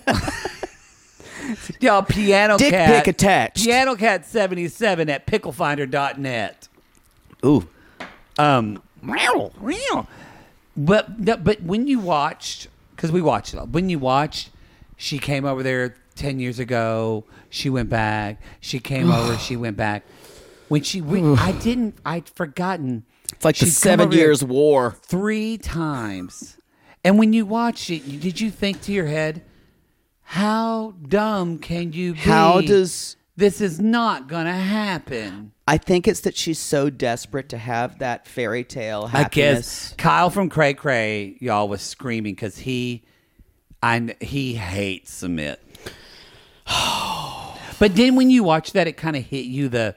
Y'all, Piano Dick Cat. pic attached. Piano Cat 77 at picklefinder.net. Ooh. But when you watched, because we watched it, when you watched, she came over there 10 years ago. She went back. She came over. She went back. I'd forgotten. It's like the She'd come 7 over there Years War. 3 times. And when you watched it, did you think to your head, how dumb can you be? How does This is not going to happen. I think it's that she's so desperate to have that fairy tale I happiness. guess Kyle from Cray Cray, y'all, was screaming because he hates Submit. But then when you watch that, it kind of hit you the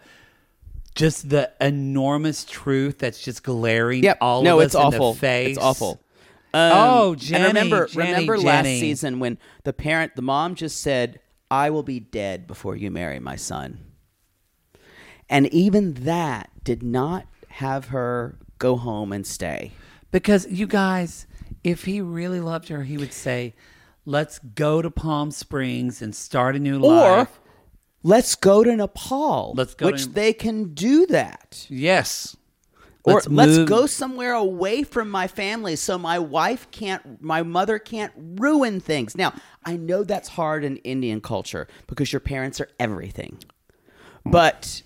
enormous truth that's just glaring all of us it's awful. in the face. It's awful. Jenny, and remember Jenny. last season when the mom just said, "I will be dead before you marry my son," and even that did not have her go home and stay. Because you guys, if he really loved her, he would say, "Let's go to Palm Springs and start a new life." Or let's go to Nepal, Let's they can do that. Yes. Or let's move. go somewhere away from my family so my mother can't ruin things. Now, I know that's hard in Indian culture because your parents are everything. But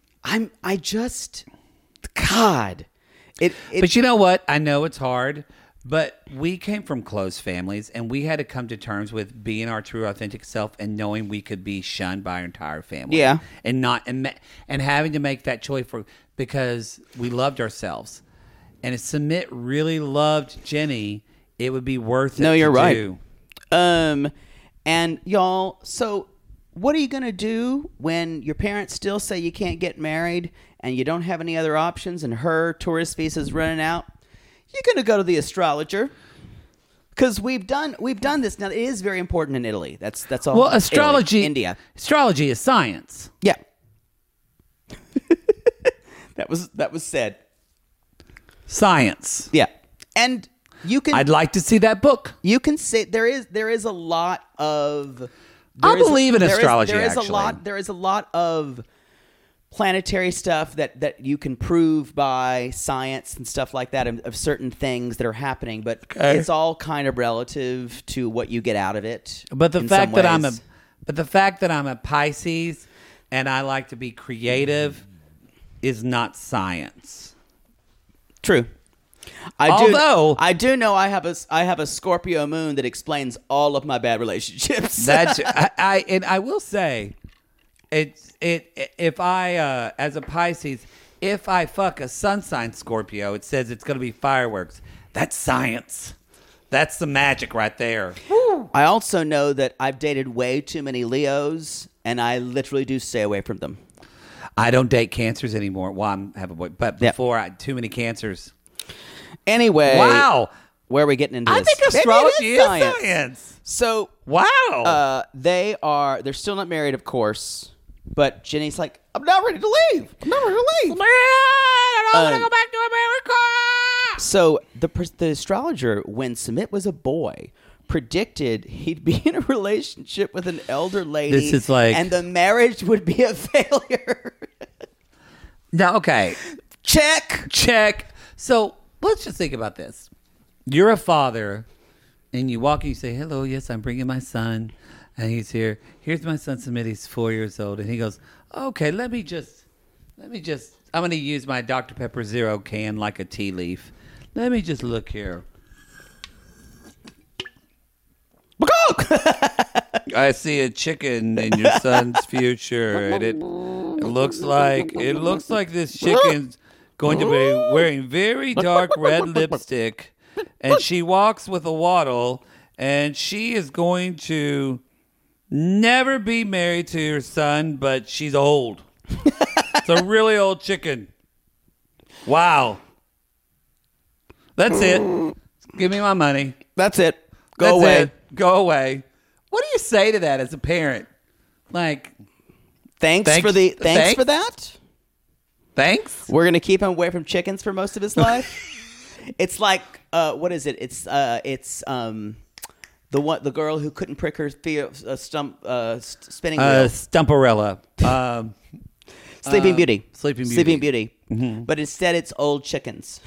God. But you know what? I know it's hard, but we came from close families and we had to come to terms with being our true, authentic self and knowing we could be shunned by our entire family. Yeah. And having to make that choice because we loved ourselves. And if Submit really loved Jenny, it would be worth it. No, you're right. Do. And y'all, so what are you going to do when your parents still say you can't get married and you don't have any other options and her tourist visa's running out? You're going to go to the astrologer. Because we've done this. Now, it is very important in Italy. That's all. Well, astrology, Italy, India. Astrology is science. Yeah. That was said. Science. Yeah. And you can. I'd like to see that book. You can say there is a lot of. I believe in astrology. There is actually. There is a lot of planetary stuff that you can prove by science and stuff like that of certain things that are happening, but it's all kind of relative to what you get out of it. But the fact that I'm a Pisces and I like to be creative is not science. True. I do know I have a Scorpio moon that explains all of my bad relationships. That's I will say if I as a Pisces, if I fuck a sun sign Scorpio, it says it's going to be fireworks. That's science. That's the magic right there. I also know that I've dated way too many Leos, and I literally do stay away from them. I don't date Cancers anymore. Well, I have a boy, but before I had too many Cancers. Anyway, wow, where are we getting into this? I think astrology is science. So wow, they're still not married, of course. But Jenny's like, I'm not ready to leave. I'm not ready to leave. Man, I don't want to go back to America. So the astrologer, when Submit was a boy, predicted he'd be in a relationship with an elder lady. This is like, and the marriage would be a failure. Now, okay. Check. So let's just think about this. You're a father, and you walk and you say, hello, yes, I'm bringing my son. And he's here. Here's my son Submit. He's 4 years old. And he goes, okay, let me just, I'm going to use my Dr. Pepper Zero can like a tea leaf. Let me just look here. I see a chicken in your son's future. And it looks like this chicken's going to be wearing very dark red lipstick. And she walks with a waddle. And she is going to never be married to your son, but she's old. It's a really old chicken. Wow. That's it. Give me my money. That's it. Go away. Go away. What do you say to that as a parent? Like, thanks for that. Thanks. We're gonna keep him away from chickens for most of his life. It's like what is it? It's the girl who couldn't prick her spinning wheel. Stumperella. Sleeping Beauty. Sleeping Beauty. Mm-hmm. But instead it's old chickens.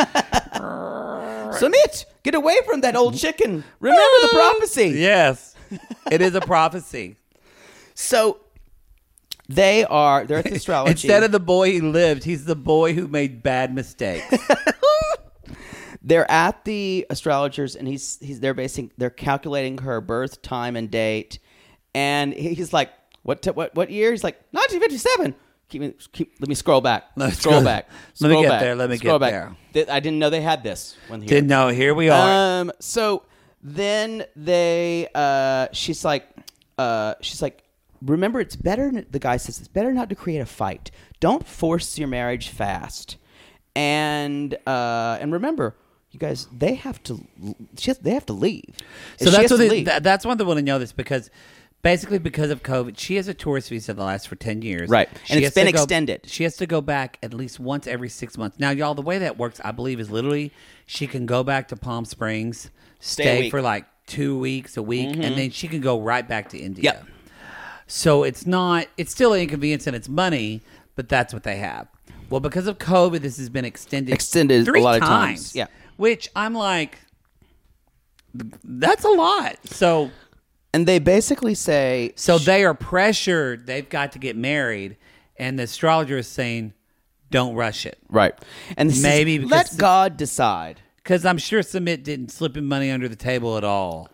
Submit! Get away from that old chicken. Remember the prophecy. Yes. It is a prophecy. So they're at the astrology. Instead of the boy who lived, he's the boy who made bad mistakes. They're at the astrologers, and they're calculating her birth time and date, and he's like, What year? He's like, 1957. Let me scroll back. Scroll back. Let me Scroll get back. there. Let me Scroll get back. there. I didn't know they had this one here. Didn't know. Here we are. So then she's like, remember, it's better. The guy says it's better not to create a fight. Don't force your marriage fast. And remember, you guys, they have to leave. So that's why they want to know this, because basically because of COVID, she has a tourist visa that lasts for 10 years. Right. And it's been extended. She has to go back at least once every 6 months. Now, y'all, the way that works, I believe, is literally she can go back to Palm Springs, stay for like 2 weeks, a week, and then she can go right back to India. Yep. So it's still an inconvenience and it's money, but that's what they have. Well, because of COVID, this has been extended 3 a lot times. of times. Yeah. Which I'm like, that's a lot. So... And they basically say... So they are pressured. They've got to get married. And the astrologer is saying, don't rush it. Right. And maybe let God decide. Because I'm sure Sumit didn't slip him money under the table at all.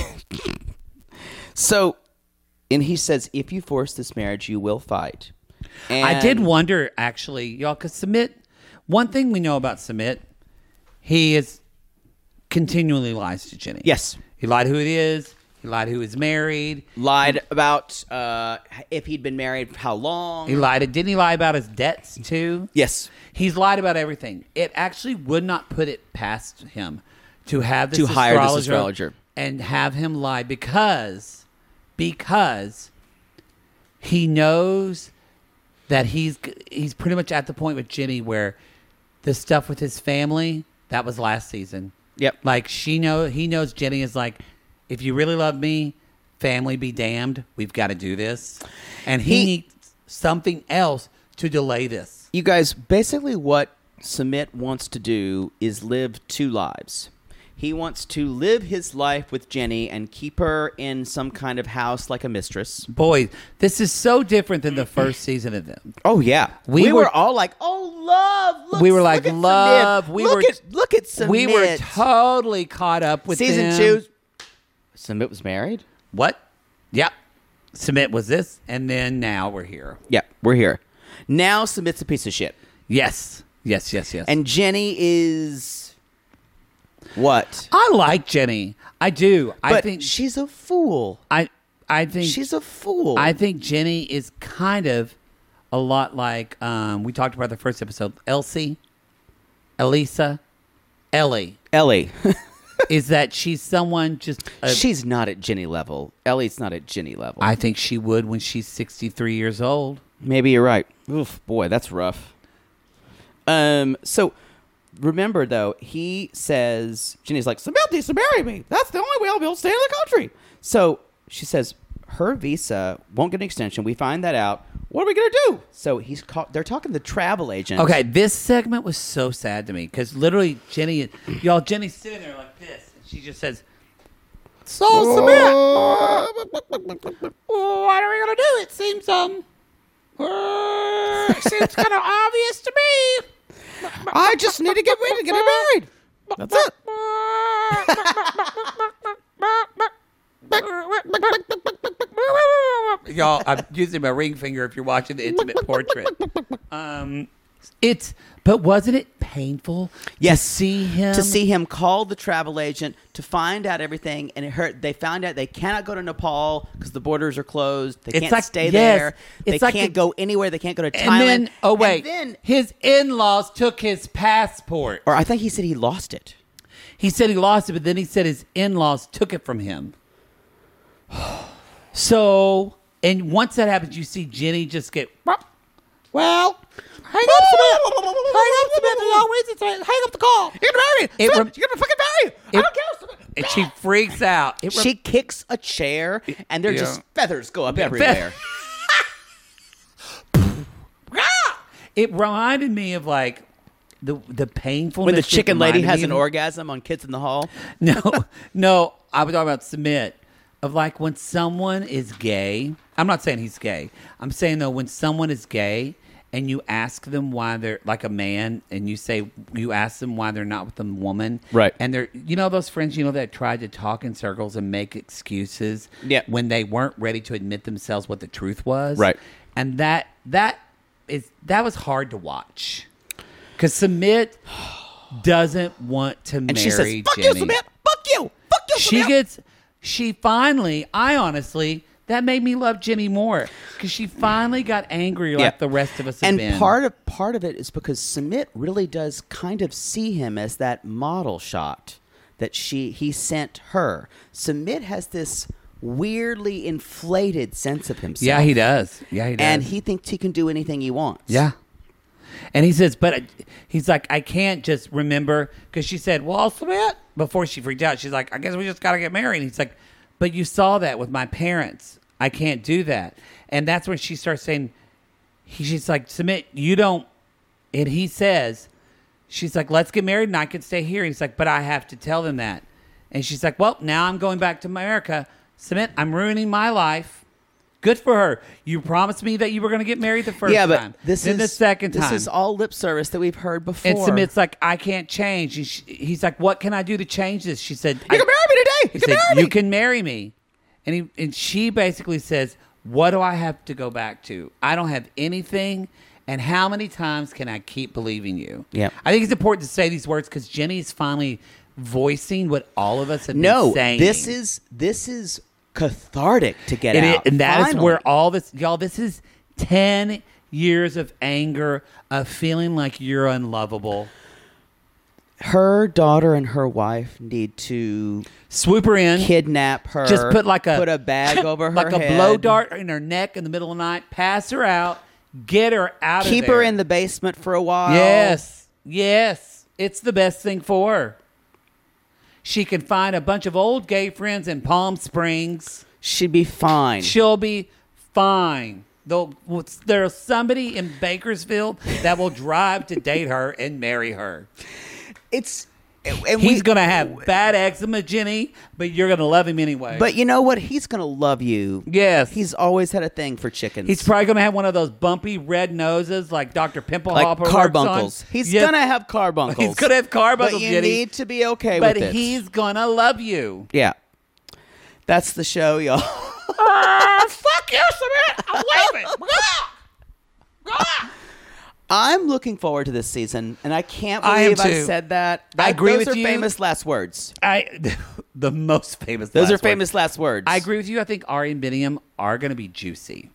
So, and he says, if you force this marriage, you will fight. And I did wonder, actually, y'all, because Sumit, one thing we know about Sumit, he is continually lies to Jenny. Yes. He lied who it is. He lied who is married. Lied about if he'd been married, how long. He lied. Didn't he lie about his debts, too? Yes. He's lied about everything. It actually would not put it past him to have this hire this astrologer and have him lie because he knows that he's pretty much at the point with Jenny where the stuff with his family, that was last season. Yep. Like he knows Jenny is like, if you really love me, family be damned, we've got to do this. And he needs something else to delay this. You guys, basically what Sumit wants to do is live 2 lives. He wants to live his life with Jenny and keep her in some kind of house like a mistress. Boy, this is so different than the first season of them. Oh, yeah. We were all like, oh, love. Look, we were like, look at love. Sumit. Look at Sumit. We were totally caught up with Season them. 2. Sumit was married? What? Yep. Sumit was this, and then now we're here. Yeah, we're here. Now Sumit's a piece of shit. Yes. And Jenny is... what? I like Jenny. I do. But I think she's a fool. I think she's a fool. I think Jenny is kind of a lot like we talked about the first episode. Ellie. Is that she's someone just... she's not at Jenny level. Ellie's not at Jenny level. I think she would when she's 63 years old. Maybe you're right. Oof, boy, that's rough. So, remember, though, he says... Jenny's like, Sumit needs to marry me. That's the only way I'll be able to stay in the country. So, she says, her visa won't get an extension. We find that out. What are we going to do? So, they're talking to the travel agent. Okay, this segment was so sad to me because literally Jenny's sitting there like this, and she just says, "So Sumit, what are we gonna do? It seems seems kind of obvious to me. I just need to get ready to get married. That's it." Y'all, I'm using my ring finger if you're watching the intimate portrait. But wasn't it painful? Yes, to see him call the travel agent to find out everything, and it hurt. They found out they cannot go to Nepal because the borders are closed. They can't stay there. They can't go anywhere. They can't go to Thailand. And then his in-laws took his passport. Or I think he said he lost it. He said he lost it, but then he said his in-laws took it from him. So, and once that happens, you see Jenny just get, well, hang up, Samantha. No reason. Hang up the call. You're gonna marry me. You're gonna fucking marry me. I don't care. And she freaks out. She kicks a chair, and there just feathers go up everywhere. It reminded me of like the painfulness when the chicken lady has an orgasm on Kids in the Hall. No, I was talking about Sumit. Of like when someone is gay, I'm not saying he's gay. I'm saying though when someone is gay and you ask them why they're like a man, and you ask them why they're not with a woman, Right. And they're, those friends, that tried to talk in circles and make excuses, Yeah. when they weren't ready to admit themselves what the truth was, Right. And that was hard to watch because Sumit doesn't want to marry And she says, "Fuck Jenny. you, Sumit! Fuck you! Fuck you, Sumit!" She finally, that made me love Jenny more because she finally got angry like the rest of us have and been. part of it is because Sumit really does kind of see him as that model shot that he sent her. Sumit has this weirdly inflated sense of himself. Yeah, he does. And he thinks he can do anything he wants. Yeah. And he says, but he's like, I can't just remember, because she said, well, Sumit, before she freaked out, she's like, I guess we just got to get married. And he's like, but you saw that with my parents. I can't do that. And that's when she starts saying, she's like, Sumit, you don't, and he says, she's like, let's get married and I can stay here. And he's like, but I have to tell them that. And she's like, well, now I'm going back to America. Sumit, I'm ruining my life. Good for her. You promised me that you were going to get married the first time. But then the second time. This is all lip service that we've heard before. And Sumit's like, I can't change. And he's like, what can I do to change this? She said, You can marry me today. You can marry me. You can marry me. And she basically says, what do I have to go back to? I don't have anything. And how many times can I keep believing you? Yeah. I think it's important to say these words because Jenny's finally voicing what all of us have been saying. This is cathartic to get out. And that Finally. is where all this, y'all, this is 10 years of anger, of feeling like you're unlovable. Her daughter and her wife need to Swoop her in. kidnap her. Just put a bag over her like head. a blow dart in her neck in the middle of the night. Pass her out. Get her out of there. Keep her in the basement for a while. Yes. It's the best thing for her. She can find a bunch of old gay friends in Palm Springs. She'd be fine. She'll be fine. There's somebody in Bakersfield that will drive to date her and marry her. He's going to have bad eczema, Jenny, but you're going to love him anyway. But you know what? He's going to love you. Yes. He's always had a thing for chickens. He's probably going to have one of those bumpy red noses like Dr. Pimple like Hopper. carbuncles. He's going to have carbuncles. He's going to have carbuncles, But you Jenny. need to be okay with it. But he's going to love you. Yeah. That's the show, y'all. Fuck you, Samantha. I'm leaving. I'm looking forward to this season, and I can't I am believe I too. said that. I agree with you. Those are you. famous last words. The most famous. Those last are words. famous last words. I agree with you. I think Ari and Biniam are going to be juicy.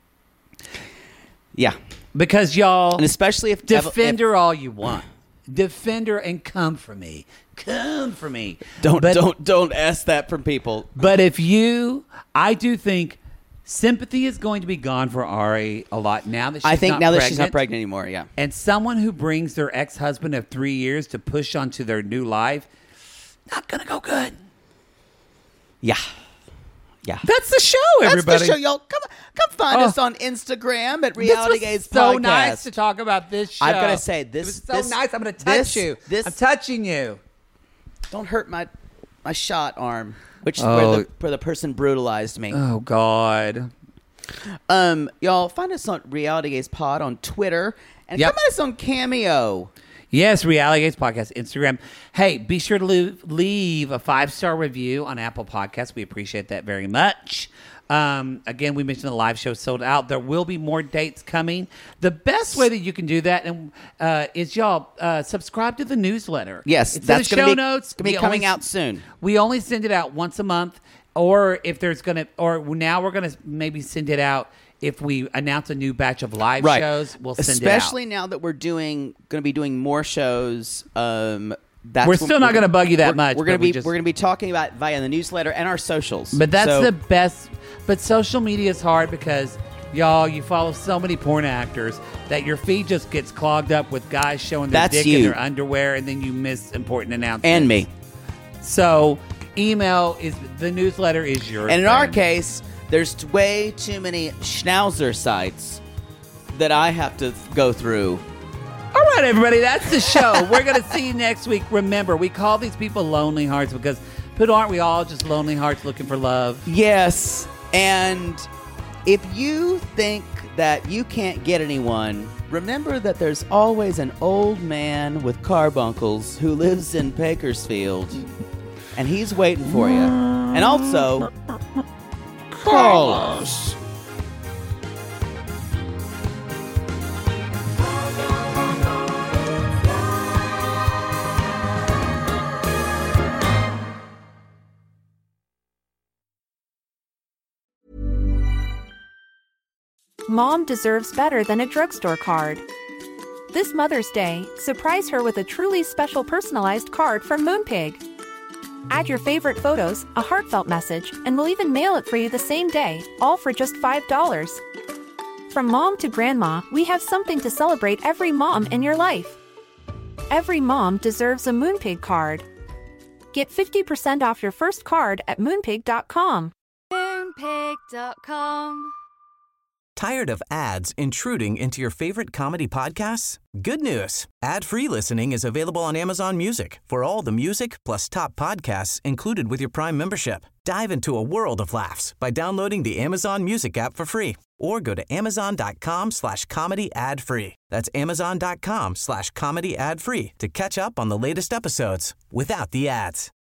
Yeah. Because y'all, And especially if defend her all you want. Defend her and come for me. Come for me. Don't ask that from people. But I do think sympathy is going to be gone for Ari a lot now that she's that she's not pregnant anymore. Yeah. And someone who brings their ex-husband of 3 years to push onto their new life, not going to go good. Yeah. Yeah. That's the show, everybody. That's the show, y'all. Come find us on Instagram at Reality Gaze This was so Podcast. nice to talk about this show. I've got to say, this It was this, so nice. I'm going to touch you. I'm touching you. Don't hurt my shot arm, which is where the person brutalized me. Oh, God. Y'all, find us on Reality Gaze Pod on Twitter. And Yep. come at us on Cameo. Yes, Reality Gaze Podcast, Instagram. Hey, be sure to leave a 5-star review on Apple Podcasts. We appreciate that very much. Again, we mentioned the live show sold out. There will be more dates coming. The best way that you can do that is y'all subscribe to the newsletter. Yes, it's that's in going the show to be, notes. gonna be coming out soon. We only send it out once a month, or if there's now we're gonna maybe send it out. If we announce a new batch of live shows, we'll send it out. Especially now that we're going to be doing more shows. We're still not going to bug you that much. We're going to be talking about via the newsletter and our socials. But that's the best. But social media is hard because y'all, you follow so many porn actors that your feed just gets clogged up with guys showing their dick in their underwear, and then you miss important announcements. And me. So the newsletter is yours. And in our case, there's way too many schnauzer sites that I have to go through. All right, everybody, that's the show. We're going to see you next week. Remember, we call these people lonely hearts because, but aren't we all just lonely hearts looking for love? Yes, and If you think that you can't get anyone, remember that there's always an old man with carbuncles who lives in Bakersfield, and he's waiting for you. And also, call us. Mom deserves better than a drugstore card. This Mother's Day, surprise her with a truly special personalized card from Moonpig. Add your favorite photos, a heartfelt message, and we'll even mail it for you the same day, all for just $5. From mom to grandma, we have something to celebrate every mom in your life. Every mom deserves a Moonpig card. Get 50% off your first card at moonpig.com. Moonpig.com. Tired of ads intruding into your favorite comedy podcasts? Good news. Ad-free listening is available on Amazon Music for all the music plus top podcasts included with your Prime membership. Dive into a world of laughs by downloading the Amazon Music app for free or go to amazon.com/comedy ad-free. That's amazon.com/comedy ad-free to catch up on the latest episodes without the ads.